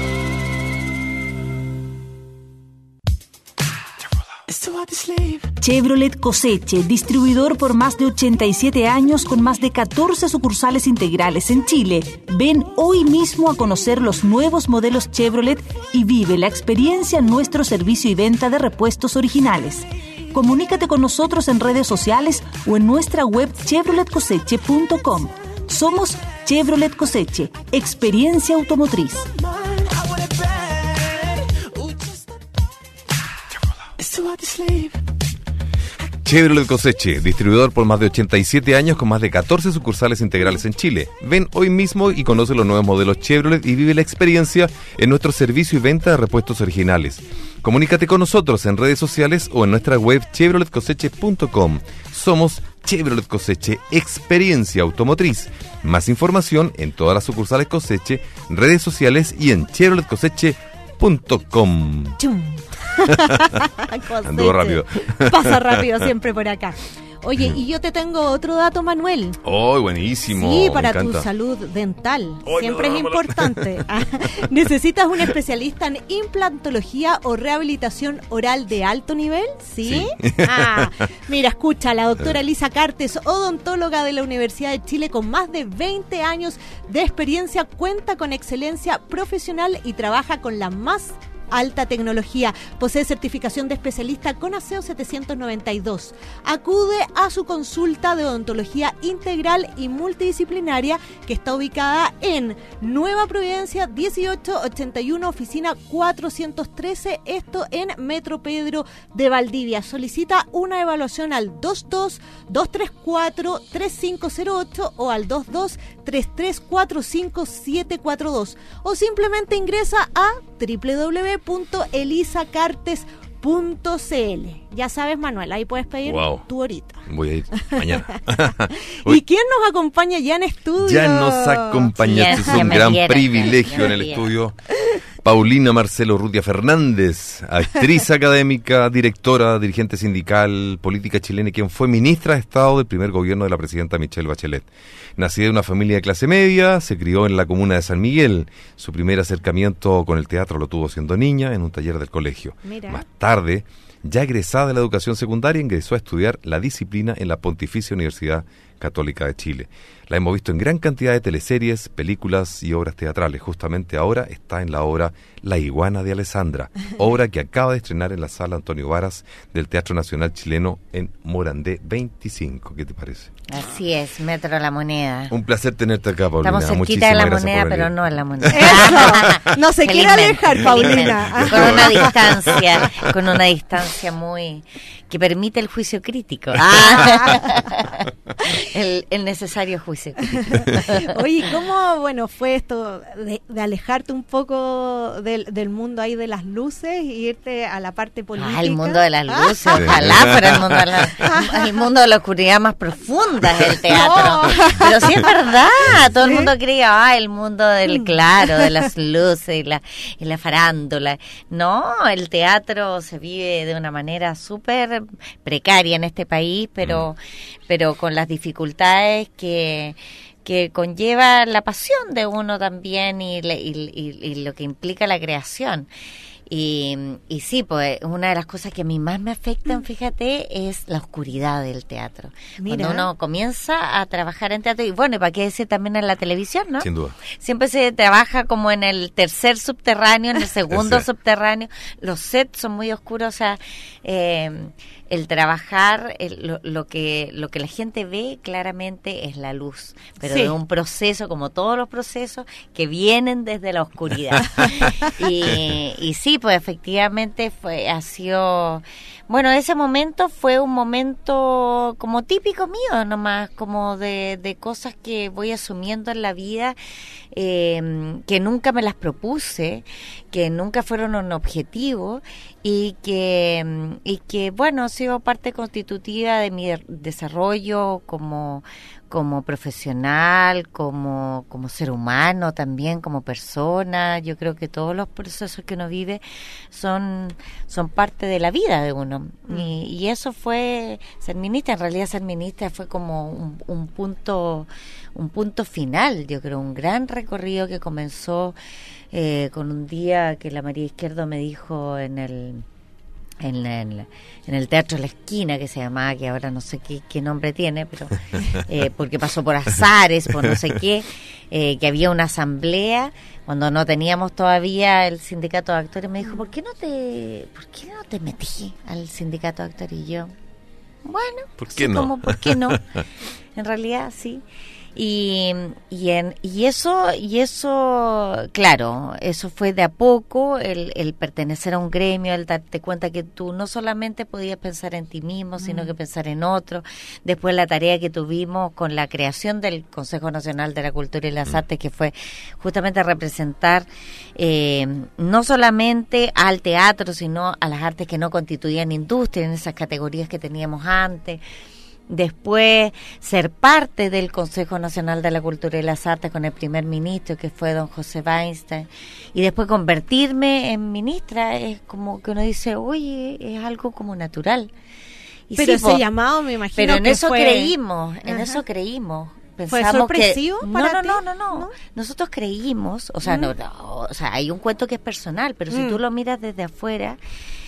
Chevrolet Coseche, distribuidor por más de ochenta y siete años con más de catorce sucursales integrales en Chile. Ven hoy mismo a conocer los nuevos modelos Chevrolet y vive la experiencia en nuestro servicio y venta de repuestos originales. Comunícate con nosotros en redes sociales o en nuestra web chevrolet coseche punto com. Somos Chevrolet Coseche, experiencia automotriz. Chevrolet Coseche, distribuidor por más de ochenta y siete años con más de catorce sucursales integrales en Chile. Ven hoy mismo y conoce los nuevos modelos Chevrolet y vive la experiencia en nuestro servicio y venta de repuestos originales. Comunícate con nosotros en redes sociales o en nuestra web chevrolet coseche punto com. Somos Chevrolet Coseche, experiencia automotriz. Más información en todas las sucursales Coseche, redes sociales y en chevrolet coseche punto com. Anduvo rápido. Pasa rápido siempre por acá. Oye, y yo te tengo otro dato, Manuel. ¡Oh, buenísimo! Sí, para Me tu encanta. salud dental. Oh, Siempre no, es no, no. importante. Necesitas un especialista en implantología o rehabilitación oral de alto nivel, ¿sí? Sí. Ah, mira, escucha, la doctora Elisa Cartes, odontóloga de la Universidad de Chile con más de veinte años de experiencia, cuenta con excelencia profesional y trabaja con la más alta tecnología. Posee certificación de especialista CONASEO setecientos noventa y dos. Acude a su consulta de odontología integral y multidisciplinaria que está ubicada en Nueva Providencia dieciocho ochenta y uno, oficina cuatrocientos trece, esto en Metro Pedro de Valdivia. Solicita una evaluación al dos dos dos tres cuatro tres cinco cero ocho o al dos dos tres tres cuatro cinco siete cuatro dos o simplemente ingresa a doble u doble u doble u punto elisa cartes punto c l. Ya sabes, Manuel, ahí puedes pedir Wow. tu horita. Voy a ir mañana. ¿Y quién nos acompaña ya en estudio? Ya nos acompaña, Yes, es ya un me gran dieron, privilegio ya en me el dieron. estudio. Paulina Marcelo Urrutia Fernández, actriz académica, directora, dirigente sindical, política chilena y quien fue ministra de Estado del primer gobierno de la presidenta Michelle Bachelet. Nacida de una familia de clase media, se crió en la comuna de San Miguel. Su primer acercamiento con el teatro lo tuvo siendo niña en un taller del colegio. Mira. Más tarde, ya egresada de la educación secundaria, ingresó a estudiar la disciplina en la Pontificia Universidad Católica de Chile. La hemos visto en gran cantidad de teleseries, películas y obras teatrales. Justamente ahora está en la obra La Iguana de Alessandra, obra que acaba de estrenar en la Sala Antonio Varas del Teatro Nacional Chileno en Morandé veinticinco. ¿Qué te parece? Así es, Metro La Moneda. Un placer tenerte acá, Paulina. Estamos cerquita Muchísimas de la gracias moneda, por venir. pero no en la moneda. Eso, no se quiere Felizmente, alejar, Paulina. felizmente. Con una distancia, con una distancia muy que permite el juicio crítico. Ah. el, el necesario juicio crítico. Oye, ¿cómo bueno fue esto de, de alejarte un poco del, del mundo ahí de las luces y irte a la parte política? Ah, el mundo de las luces, Sí. ojalá fuera el mundo de la, el mundo de la oscuridad más profunda es el teatro. Pero sí es verdad, todo el mundo creía, ah, el mundo del claro, de las luces y la, y la farándula. No, el teatro se vive de una manera súper precaria en este país, pero, mm. pero con las dificultades que... que conlleva la pasión de uno también y, le, y, y, y lo que implica la creación. Y, y sí, pues una de las cosas que a mí más me afectan, fíjate, es la oscuridad del teatro. Mira. Cuando uno comienza a trabajar en teatro, y bueno, y para qué decir también en la televisión, ¿no? Sin duda. Siempre se trabaja como en el tercer subterráneo, en el segundo Sí. subterráneo. Los sets son muy oscuros, o sea, eh, el trabajar, el- lo, lo que lo que la gente ve claramente es la luz, pero Sí. de un proceso, como todos los procesos, que vienen desde la oscuridad. y, y sí, pues efectivamente fue, ha sido... Bueno, ese momento fue un momento como típico mío, nomás, como de, de cosas que voy asumiendo en la vida, eh, que nunca me las propuse, que nunca fueron un objetivo y que, mm, y que bueno, ha sido parte constitutiva de mi desarrollo como como profesional, como, como ser humano también, como persona. Yo creo que todos los procesos que uno vive son, son parte de la vida de uno. Mm. Y, y eso fue ser ministra. En realidad ser ministra fue como un, un punto un punto final, yo creo, un gran recorrido que comenzó eh, con un día que la María Izquierdo me dijo en el... En el, en el Teatro de la Esquina, que se llamaba, que ahora no sé qué, qué nombre tiene, pero eh, porque pasó por azares, por no sé qué, eh, que había una asamblea cuando no teníamos todavía el sindicato de actores. Me dijo, ¿por qué no te, por qué no te metí al sindicato de actores? Y yo, bueno, ¿Por sí, qué no? como, ¿por qué no? En realidad, sí. Y, y, en, y eso, y eso, claro, eso fue de a poco, el, el pertenecer a un gremio, el darte cuenta que tú no solamente podías pensar en ti mismo, sino que pensar en otro. Después la tarea que tuvimos con la creación del Consejo Nacional de la Cultura y las Artes, que fue justamente representar eh, no solamente al teatro, sino a las artes que no constituían industria, en esas categorías que teníamos antes. Después ser parte del Consejo Nacional de la Cultura y las Artes con el primer ministro, que fue don José Weinstein, y después convertirme en ministra, es como que uno dice, oye, es algo como natural. Y Pero sí, ese po, llamado me imagino pero en que eso fue... creímos, en Ajá. eso creímos. ¿Fue Pensamos sorpresivo que, para no, ti? no, no, no, no, ¿No? Nosotros creímos, o sea, Mm. no, no, o sea, hay un cuento que es personal, pero si Mm. tú lo miras desde afuera,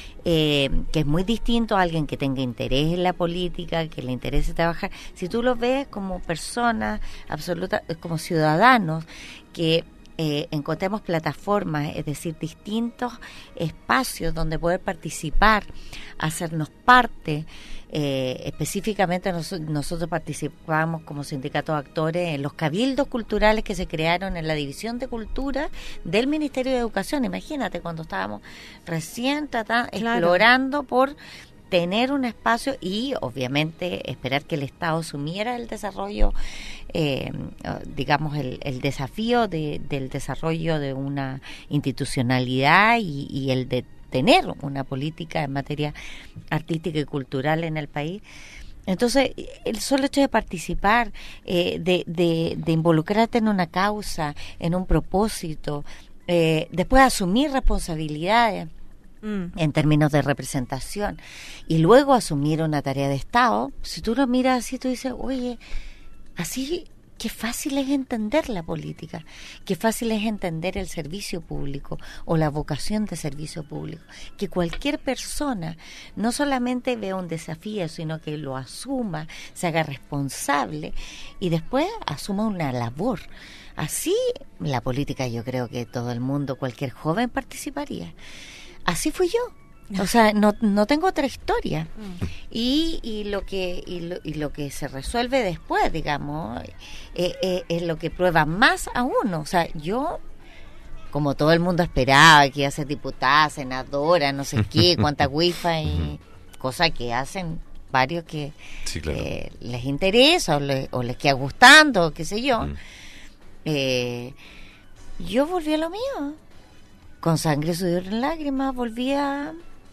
eh, que es muy distinto a alguien que tenga interés en la política, que le interese trabajar. Si tú lo ves como personas absolutas, como ciudadanos, que eh, encontremos plataformas, es decir, distintos espacios donde poder participar, hacernos parte. Eh, específicamente nos, nosotros participamos como sindicato de actores en los cabildos culturales que se crearon en la División de Cultura del Ministerio de Educación. Imagínate, cuando estábamos recién tratando, Claro. explorando por tener un espacio y obviamente esperar que el Estado asumiera el desarrollo, eh, digamos el, el desafío de, del desarrollo de una institucionalidad y, y el de tener una política en materia artística y cultural en el país. Entonces, el solo hecho de participar, eh, de, de, de involucrarte en una causa, en un propósito, eh, después asumir responsabilidades Mm. en términos de representación y luego asumir una tarea de Estado, si tú lo miras así, tú dices, oye, así qué fácil es entender la política, qué fácil es entender el servicio público o la vocación de servicio público, que cualquier persona no solamente vea un desafío, sino que lo asuma, se haga responsable y después asuma una labor. Así la política, yo creo que todo el mundo, cualquier joven participaría. Así fui yo. O sea, no, no tengo otra historia. Y, y lo que y lo, y lo que se resuelve después, digamos, eh, eh, es lo que prueba más a uno. O sea, yo, como todo el mundo esperaba, que iba a ser diputada, senadora, no sé qué, cuánta wifi, y cosa que hacen varios que Sí, claro. eh, les interesa o, le- o les queda gustando, qué sé yo. Mm. Eh, yo volví a lo mío. Con sangre, sudor y lágrimas, volví a,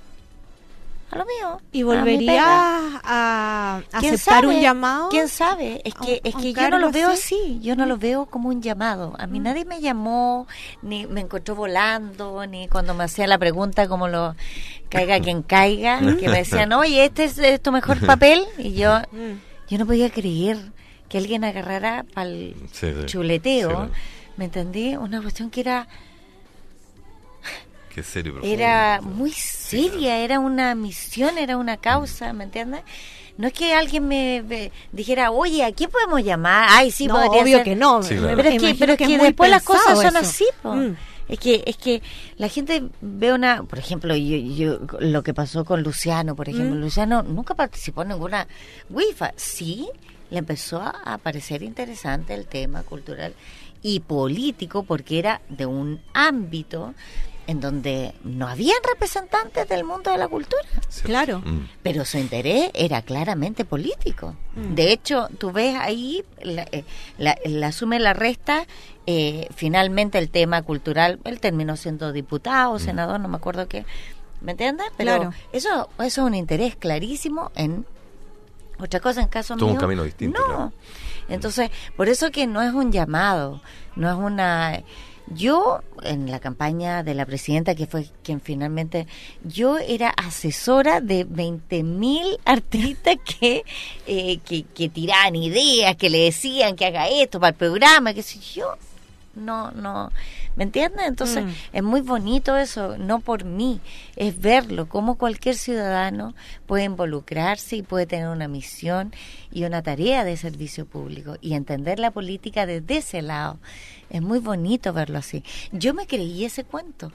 a lo mío. ¿Y a mi volverías pega. a ¿Quién aceptar sabe? un llamado? ¿Quién sabe? Es ¿A que, un- es a que un yo no lo cargo veo así? así, yo no lo veo como un llamado. A mí Mm. nadie me llamó, ni me encontró volando, ni cuando me hacía la pregunta como lo caiga quien caiga, que me decían, oye, este es eh, tu mejor papel, y yo, Mm. yo no podía creer que alguien agarrara para el Sí, sí. chuleteo, Sí, claro. ¿me entendí? Una cuestión que era... Qué serio, profundo. Era muy seria, Sí, claro. era una misión, era una causa, ¿me entiendes? No es que alguien me, me dijera, oye, ¿a quién podemos llamar? Ay, sí, no, podría obvio ser. que no. Sí, claro. Pero es que, Imagino pero es que, muy después las cosas pensado son eso. así, po. Mm. Es que es que la gente ve una, por ejemplo, yo, yo lo que pasó con Luciano, por ejemplo, Mm. Luciano nunca participó en ninguna WIFA, sí, le empezó a parecer interesante el tema cultural y político porque era de un ámbito en donde no habían representantes del mundo de la cultura. Cierto. Claro. Mm. Pero su interés era claramente político. Mm. De hecho, tú ves ahí, la, eh, la, la suma y la resta, eh, finalmente el tema cultural, él terminó siendo diputado, senador, no me acuerdo qué, ¿me entiendes? Pero Claro. eso, eso es un interés clarísimo en otra cosa, en caso Todo un mío. camino distinto, No. claro. Entonces, por eso que no es un llamado, no es una... Yo, en la campaña de la presidenta, que fue quien finalmente... Yo era asesora de veinte mil artistas que, eh, que, que tiraban ideas, que le decían que haga esto para el programa, que si yo... No, no... ¿Me entiendes? Entonces, Mm. es muy bonito eso, no por mí, es verlo, cómo cualquier ciudadano puede involucrarse y puede tener una misión y una tarea de servicio público y entender la política desde ese lado. Es muy bonito verlo así. Yo me creí ese cuento.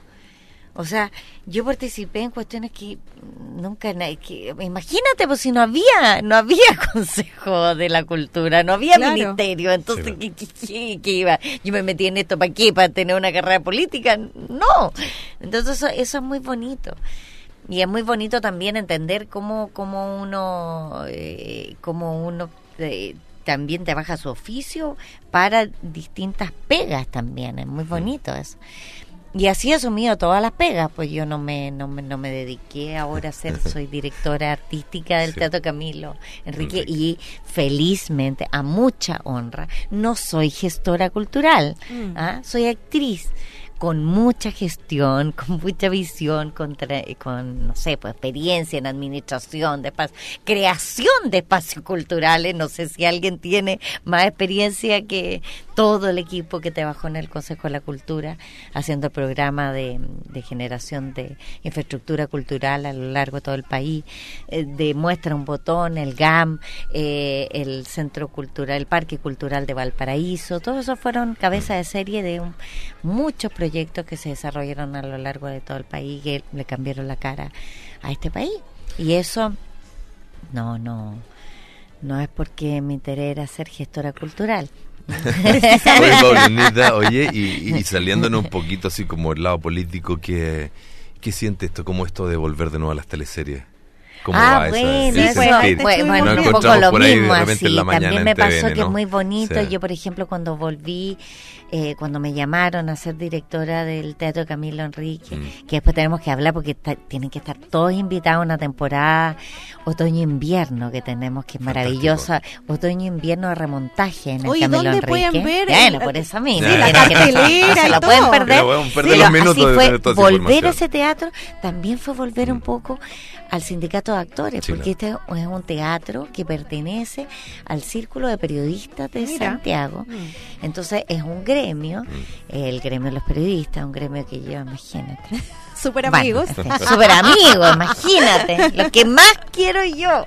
O sea, yo participé en cuestiones que nunca... na- Que, imagínate, pues si no había no había Consejo de la Cultura, no había Claro. ministerio, entonces, Sí. ¿qué, qué- qué- qué iba? Yo me metí en esto, ¿para qué? ¿Para tener una carrera política? No. Entonces, eso, eso es muy bonito. Y es muy bonito también entender cómo, cómo uno... Eh, cómo uno... eh, también trabaja su oficio para distintas pegas también, es muy bonito eso. Y así he asumido todas las pegas, pues yo no me no me, no me dediqué ahora a ser, soy directora artística del Sí. Teatro Camilo Enrique, Enrique. y felizmente, a mucha honra, no soy gestora cultural, Mm. ¿ah? Soy actriz con mucha gestión, con mucha visión, con, tra- con no sé, pues experiencia en administración de espacios, creación de espacios culturales. No sé si alguien tiene más experiencia que todo el equipo que trabajó en el Consejo de la Cultura, haciendo el programa de, de generación de infraestructura cultural a lo largo de todo el país, eh, de Muestra un Botón, el G A M, eh, el Centro Cultural, el Parque Cultural de Valparaíso. Todos esos fueron cabezas de serie de un, muchos proyectos que se desarrollaron a lo largo de todo el país, que le cambiaron la cara a este país. Y eso no, no, no es porque mi interés era ser gestora cultural. Oye, Paulinita, oye, y, y saliéndonos un poquito así como el lado político, ¿qué, qué siente esto, como esto de volver de nuevo a las teleseries? ¿Cómo Ah, va esa- bueno, ese eso, sentir? bueno, bueno, Nos un poco encontramos lo por ahí de mismo repente así. en la mañana También en me T V N, pasó que ¿no? es muy bonito. Sí. Yo, por ejemplo, cuando volví, eh, cuando me llamaron a ser directora del Teatro Camilo Enrique, Mm. que después tenemos que hablar porque ta- tienen que estar todos invitados a una temporada otoño-invierno que tenemos, que es Fantástico. maravillosa. Otoño-invierno de remontaje en el Oye, Camilo ¿dónde Enrique. pueden ver Bueno, el- por eso mismo. Sí, la tienen que- cartelera no se y lo pueden todo. perder. Pero bueno, perder Pero los minutos así de- fue, de toda esa volver información. a ese teatro también fue volver un poco al sindicato de actores, Sí, porque claro. este es un teatro que pertenece al Círculo de Periodistas de Mira. Santiago. Mm. Entonces es un gremio, Mm. el gremio de los periodistas, un gremio que lleva, imagínate. Súper Bueno, amigos. este, súper amigos, imagínate. Lo que más quiero yo.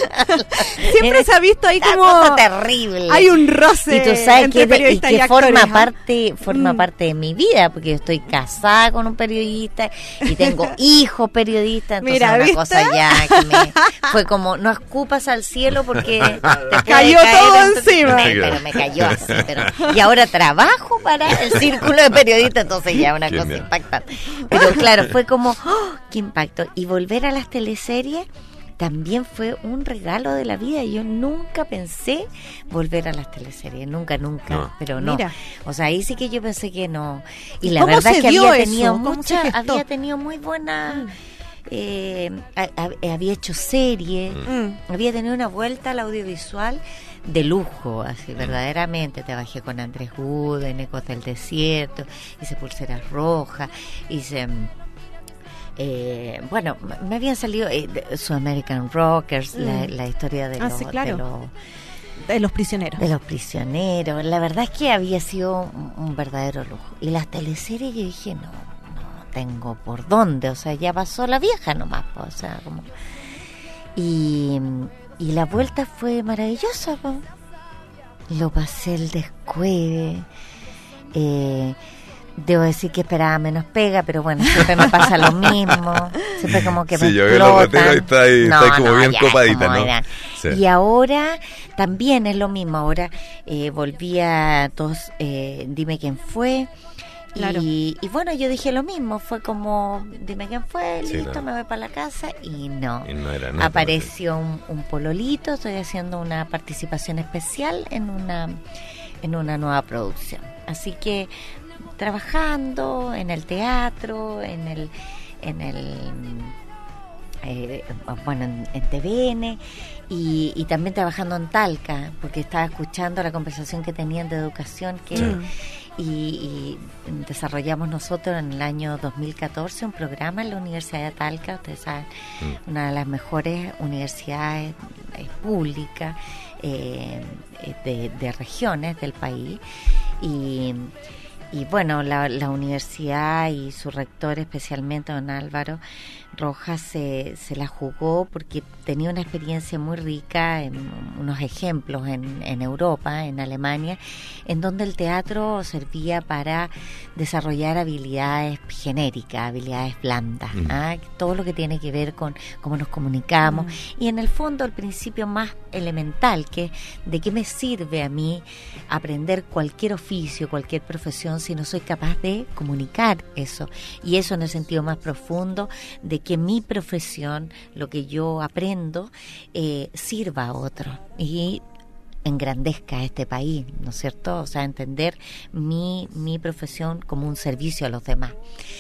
Siempre se ha visto ahí Una como... cosa terrible. Hay un roce Y tú sabes entre que, de- y periodistas que y forma actores, ¿ah? parte forma Mm. parte de mi vida, porque yo estoy casada con un periodista y tengo hijos periodistas, entonces Mira, una ¿viste? cosa ya que me fue como no escupas al cielo porque te puede Cayó caer todo en tu- encima. Me- pero me cayó así, pero y ahora trabajo para el círculo de periodistas, entonces ya una cosa Genial. impactante. Pero claro, fue como ¡oh! ¡Qué impacto! Y volver a las teleseries también fue un regalo de la vida. Yo nunca pensé volver a las teleseries, nunca, nunca, No. pero no. Mira. O sea, ahí sí que yo pensé que no. Y ¿Y la cómo verdad se es que dio había eso? tenido ¿Cómo se mucha, gestó? había tenido muy buena, eh, ha- ha- había hecho series, Mm. había tenido una vuelta al audiovisual de lujo, así verdaderamente. Trabajé con Andrés Wood en Ecos del Desierto, hice Pulseras Rojas, hice... mm, eh, bueno, m- me habían salido eh, de- Su American Rockers, la, Mm. la historia de, Ah, los, sí, claro. de, los, De los prisioneros. de los prisioneros. La verdad es que había sido un, un verdadero lujo. Y las teleseries yo dije, no, no, tengo por dónde, o sea, ya pasó la vieja nomás, pues, o sea, como... Y, y la vuelta fue maravillosa, pues. Lo pasé el descueve, eh, debo decir que esperaba menos pega, pero bueno, siempre me pasa lo mismo, siempre como que sí, me yo veo la rotera y está ahí, no, está ahí como no, bien ya, copadita, como ¿no? era. Sí. Y ahora también es lo mismo, ahora eh, volví a todos, eh, dime quién fue. Claro. Y, y bueno, yo dije lo mismo, fue como, dime quién fue, Sí, listo, claro. me voy para la casa, y no, Y no era nada. apareció un, un pololito, estoy haciendo una participación especial en una, en una nueva producción, así que trabajando en el teatro, en el, en el eh, bueno, en, en T V N, y, y también trabajando en Talca, porque estaba escuchando la conversación que tenían de educación que Sí. y, y desarrollamos nosotros en el año dos mil catorce un programa en la Universidad de Talca, ustedes saben, Mm. una de las mejores universidades eh, públicas eh, de, de regiones del país, y, y bueno, la, la universidad y su rector, especialmente don Álvaro Rojas, se, se la jugó porque tenía una experiencia muy rica, en unos ejemplos en, en Europa, en Alemania, en donde el teatro servía para desarrollar habilidades genéricas, habilidades blandas, Mm. ¿ah? Todo lo que tiene que ver con cómo nos comunicamos, Mm. y en el fondo el principio más elemental, que es de qué me sirve a mí aprender cualquier oficio, cualquier profesión, si no soy capaz de comunicar eso, y eso en el sentido más profundo de que mi profesión, lo que yo aprendo, eh, sirva a otro y engrandezca a este país, ¿no es cierto? O sea, entender mi, mi profesión como un servicio a los demás.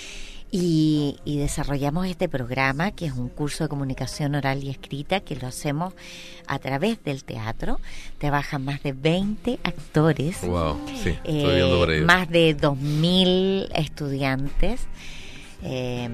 Y, y desarrollamos este programa, que es un curso de comunicación oral y escrita, que lo hacemos a través del teatro. Trabajan más de veinte actores, Wow, sí, estoy eh, viendo por ahí. más de dos mil estudiantes, eh,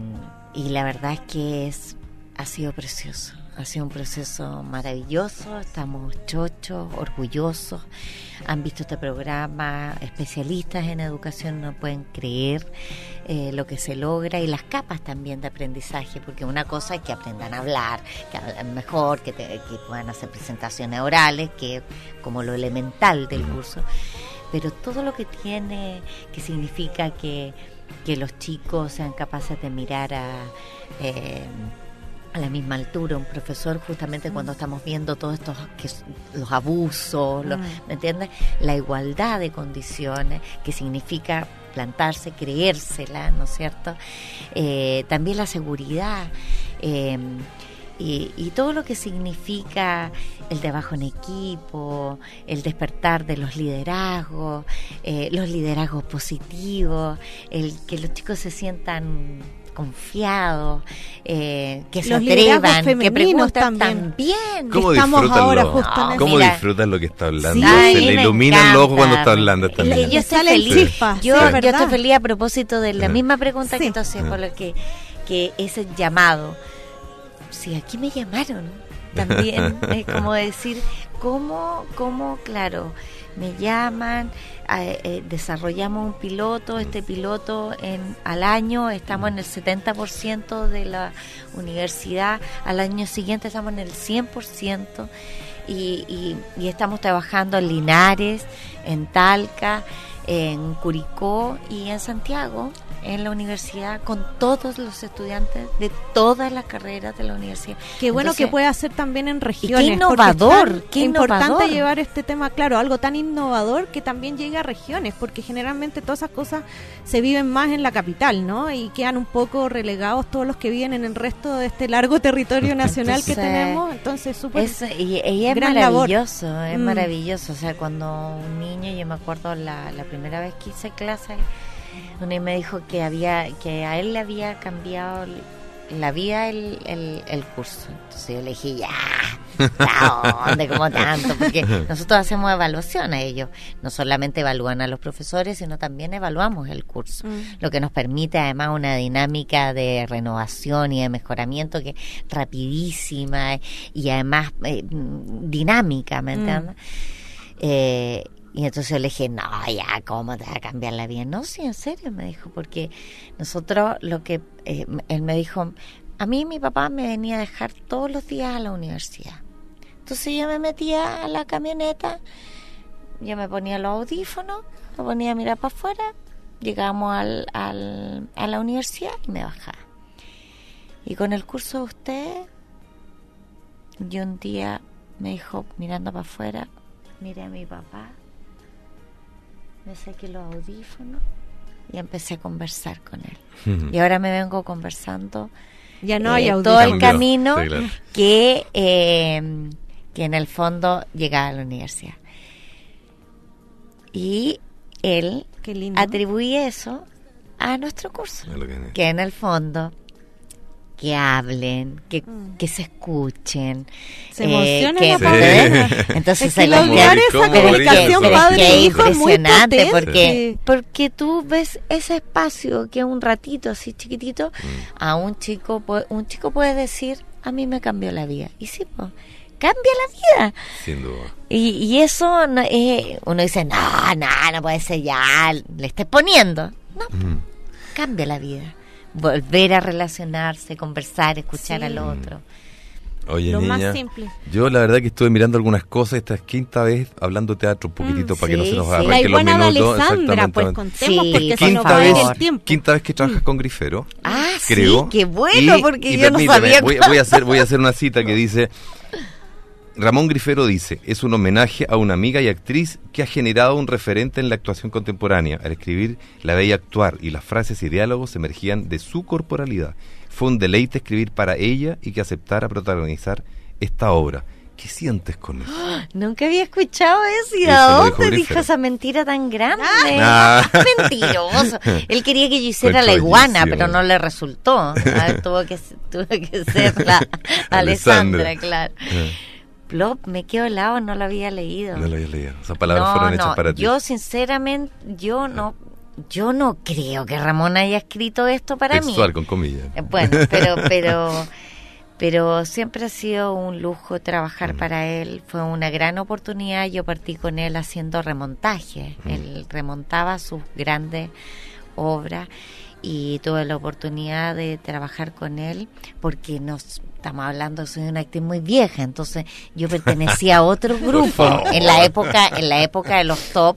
y la verdad es que es ha sido precioso. Ha sido un proceso maravilloso, estamos chochos, orgullosos. Han visto este programa, especialistas en educación no pueden creer eh, lo que se logra, y las capas también de aprendizaje, porque una cosa es que aprendan a hablar, que hablen mejor, que, te, que puedan hacer presentaciones orales, que es como lo elemental del curso, pero todo lo que tiene, que significa que, que los chicos sean capaces de mirar a... Eh, a la misma altura, un profesor, justamente mm. cuando estamos viendo todos estos que, los abusos, los, mm. ¿me entiendes? La igualdad de condiciones, que significa plantarse, creérsela, ¿no es cierto? Eh, también la seguridad, eh, y, y todo lo que significa el trabajo en equipo, el despertar de los liderazgos, eh, los liderazgos positivos, el que los chicos se sientan confiados, eh, que se los atrevan, que femeninos preguntan también. también. ¿Cómo Estamos disfrutan ahora lo, justo en ¿Cómo Mira, disfrutan lo que está hablando? sí, Se ay, le me ilumina el ojo encanta. cuando está hablando esta Y- niña. y yo estoy Salen feliz. chispas, Yo, sí, yo ¿verdad? estoy feliz a propósito de la Sí. misma pregunta Sí. que tú hacías, por lo que, que ese llamado, si aquí me llamaron, también es como decir, ¿cómo, cómo, claro, me llaman, eh, eh, desarrollamos un piloto, este piloto en al año estamos en el setenta por ciento de la universidad, al año siguiente estamos en el cien por ciento, y, y, y estamos trabajando en Linares, en Talca, en Curicó y en Santiago, en la universidad, con todos los estudiantes de todas las carreras de la universidad. Qué bueno Entonces, que puede hacer también en y regiones. qué innovador, porque es tan qué importante innovador. llevar este tema, claro, algo tan innovador que también llegue a regiones, porque generalmente todas esas cosas se viven más en la capital, ¿no? Y quedan un poco relegados todos los que viven en el resto de este largo territorio nacional que Entonces, tenemos. Entonces, súper Es, y, y es gran labor. maravilloso, es Mm. maravilloso. O sea, cuando un niño, yo me acuerdo la, la primera vez que hice clase, uno me dijo que había que a él le había cambiado la vida el, el, el curso. Entonces yo le dije, ya, ¿a dónde? ¿Cómo tanto? Porque nosotros hacemos evaluación a ellos. No solamente evalúan a los profesores, sino también evaluamos el curso. Mm. Lo que nos permite además una dinámica de renovación y de mejoramiento que es rapidísima y además eh, dinámica, ¿me entiendes? Mm. Eh, Y entonces yo le dije, no, ya, ¿cómo te va a cambiar la vida? No, sí, en serio, me dijo, porque nosotros lo que, eh, él me dijo, a mí mi papá me venía a dejar todos los días a la universidad. Entonces yo me metía a la camioneta, yo me ponía los audífonos, me ponía a mirar para afuera, llegamos al, al, a la universidad y me bajaba. Y con el curso de usted, yo un día me dijo, mirando para afuera, miré a mi papá, me saqué los audífonos y empecé a conversar con él. Uh-huh. Y ahora me vengo conversando ya no hay eh, todo el camino sí, claro. que, eh, que en el fondo llegaba a la universidad. Y él atribuye eso a nuestro curso, que, que en el fondo que hablen, que, mm. que se escuchen, se emociona eh, la que, padre. Entonces es que lograr esa comunicación padre hijo es muy potente, porque porque tú ves ese espacio que es un ratito así chiquitito, mm. a un chico un chico puede decir, a mí me cambió la vida, y sí, pues cambia la vida. Sin duda. Y, y eso, no, eh, uno dice, no, no, no puede ser, ya, le estés poniendo. No, mm. cambia la vida. Volver a relacionarse, conversar, escuchar sí. al otro. Oye, lo niña, más simple. Yo la verdad que estuve mirando algunas cosas, esta es quinta vez hablando teatro un poquitito mm, para sí, que no se nos arranquen sí. los minutos. La Alessandra, pues contemos sí, porque se nos va a ir el tiempo. Quinta vez que trabajas con Grifero. Ah, creo. sí, qué bueno, y, porque y yo no sabía. Voy, voy, a hacer, voy a hacer una cita que dice... Ramón Grifero dice, es un homenaje a una amiga y actriz que ha generado un referente en la actuación contemporánea. Al escribir, la veía actuar y las frases y diálogos emergían de su corporalidad. Fue un deleite escribir para ella y que aceptara protagonizar esta obra. ¿Qué sientes con eso? ¡Oh! Nunca había escuchado eso. ¿Y a dónde dijo, dijo esa mentira tan grande? Ah. Mentiroso. Él quería que yo hiciera la iguana, pero no le resultó. A ver, tuvo que, tuvo que ser la Alessandra, claro. Plop, me quedo helado, no lo había leído. No lo había leído. Esas palabras no, fueron hechas no, para ti. Yo sinceramente, yo no, yo no creo que Ramón haya escrito esto para Textual, mí. Textual, con comillas. Bueno, pero, pero, pero siempre ha sido un lujo trabajar mm. para él. Fue una gran oportunidad. Yo partí con él haciendo remontajes. Mm. Él remontaba sus grandes obras y tuve la oportunidad de trabajar con él porque nos estamos hablando, soy una actriz muy vieja, entonces yo pertenecía a otro grupo en la época en la época de los top,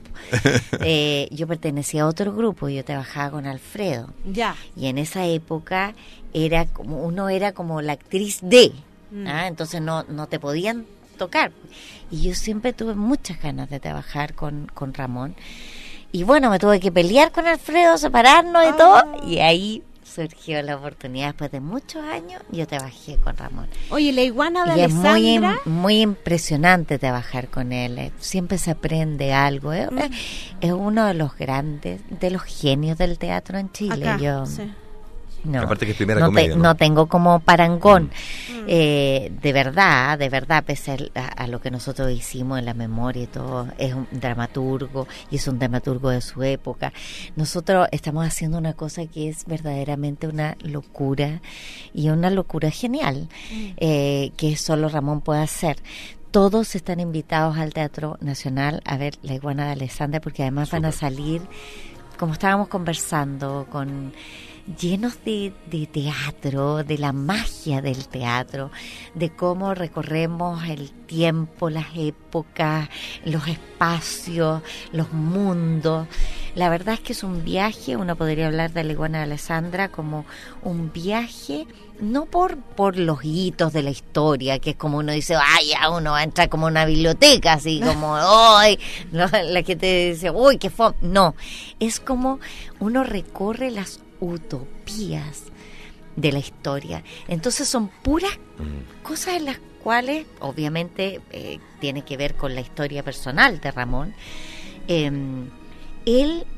eh, yo pertenecía a otro grupo, yo trabajaba con Alfredo, ya, y en esa época era como uno era como la actriz de, mm. ¿ah? Entonces no no te podían tocar, y yo siempre tuve muchas ganas de trabajar con con Ramón, y bueno, me tuve que pelear con Alfredo, separarnos y ah. todo, y ahí surgió la oportunidad después de muchos años, yo trabajé con Ramón. Oye, la iguana de y Alessandra... es muy, muy impresionante trabajar con él, siempre se aprende algo, ¿eh? mm. es uno de los grandes, de los genios del teatro en Chile. Acá, yo sí. No, aparte que es primera no, comedia, te, ¿no? no tengo como parangón. Mm. Eh, de verdad, de verdad, pese a, a lo que nosotros hicimos en la memoria y todo, es un dramaturgo y es un dramaturgo de su época. Nosotros estamos haciendo una cosa que es verdaderamente una locura y una locura genial, mm. eh, que solo Ramón puede hacer. Todos están invitados al Teatro Nacional a ver La Iguana de Alessandra, porque además Super. Van a salir, como estábamos conversando, con llenos de, de teatro, de la magia del teatro, de cómo recorremos el tiempo, las épocas, los espacios, los mundos. La verdad es que es un viaje, uno podría hablar de La Iguana de Alessandra como un viaje, no por por los hitos de la historia, que es como uno dice, ay, ya uno va a entrar como una biblioteca, así como, ay, no, la que te dice, uy, qué fome. No, es como uno recorre las utopías de la historia. Entonces son puras mm. cosas en las cuales obviamente eh, tiene que ver con la historia personal de Ramón. Eh, él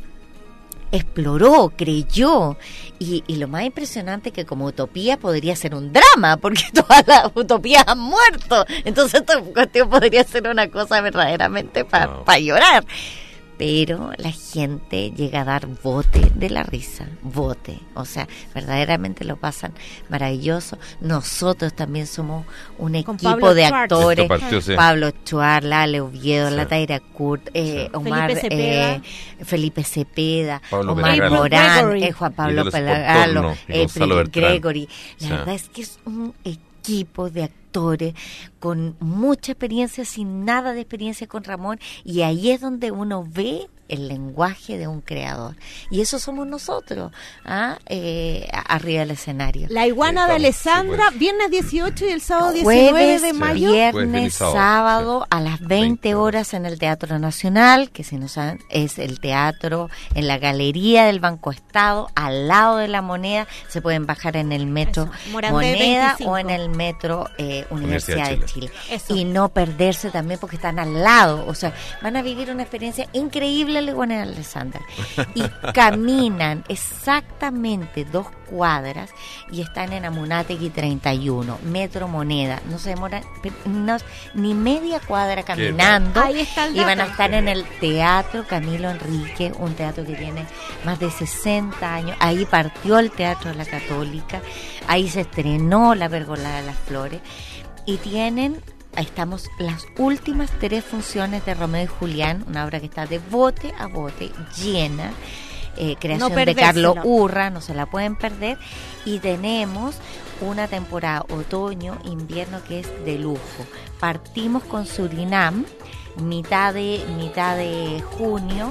exploró, creyó, y, y lo más impresionante es que como utopía podría ser un drama, porque todas las utopías han muerto, entonces esta cuestión podría ser una cosa verdaderamente para wow. pa llorar. pero la gente llega a dar bote de la risa, bote, o sea, verdaderamente lo pasan maravilloso. Nosotros también somos un Con equipo Pablo de Schwartz. actores, Esto partió, sí. Pablo Schwartz, Lale Oviedo, Sí. la Taira Kurt, eh, Sí. Omar, Felipe Cepeda. eh, Felipe Cepeda, Pablo Omar Pelagalo. Morán, Gregory. eh, Juan Pablo Ídolos por Pelagalo, turno, y eh, Gonzalo Felipe Bertrán. Gregory. La Sí. verdad es que es un equipo de actores con mucha experiencia, sin nada de experiencia con Ramón, y ahí es donde uno ve el lenguaje de un creador, y eso somos nosotros, ¿ah? eh, arriba del escenario. La iguana Ahí de estamos, Alessandra, sí, viernes dieciocho y el sábado diecinueve Jueves, de mayo. Jueves, viernes, viernes y sábado, sábado, sí. a las veinte veinte horas en el Teatro Nacional, que si no saben es el teatro en la galería del Banco Estado, al lado de la Moneda. Se pueden bajar en el metro Eso, Morandé Moneda veinticinco. o en el metro eh, Universidad, Universidad de de Chile. Eso. Y no perderse también porque están al lado, o sea, van a vivir una experiencia increíble la iguana de Alessandra. Y caminan exactamente dos cuadras y están en Amunátegui treinta y uno, Metro Moneda. No se demoran pe- no- ni media cuadra caminando. Ahí está el Y van a dato. estar en el Teatro Camilo Enrique, un teatro que tiene más de sesenta años. Ahí partió el Teatro de la Católica, ahí se estrenó La Pérgola de las Flores, y tienen... Estamos las últimas tres funciones de Romeo y Julián, una obra que está de bote a bote, llena, eh, creación No de perdérselo. Carlos Urra, no se la pueden perder, y tenemos una temporada otoño-invierno que es de lujo. Partimos con Surinam, mitad de, mitad de junio,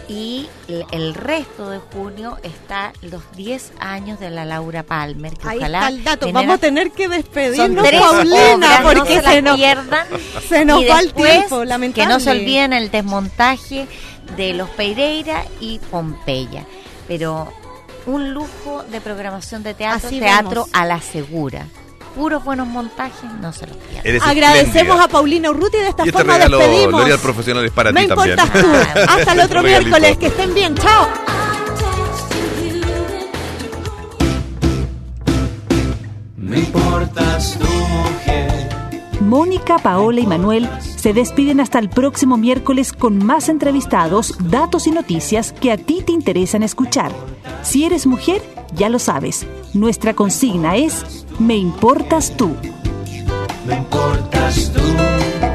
y el, el resto de junio está los diez años de la Laura Palmer, que Ahí ojalá está el dato. genera- Vamos a tener que son despedirnos, tres Paulina, obras, porque no se, se, la nos, pierdan. se nos Y va el después, tiempo, lamentable. que no se olviden el desmontaje de Los Pereira y Pompeya. Pero un lujo de programación de teatro, Así teatro vemos. a la segura. Puros buenos montajes, no se los pierdan. Eres Agradecemos espléndida. a Paulina Urruti, de esta Y este forma regalo despedimos. L'Oreal Profesional es para Me ti también. importas tú. Hasta el otro Regalito. miércoles. Que estén bien. Chao. Me importas tu mujer. Mónica, Paola y Manuel se despiden hasta el próximo miércoles con más entrevistados, datos y noticias que a ti te interesan escuchar. Si eres mujer, ya lo sabes. Nuestra consigna es: me importas tú. Me importas tú.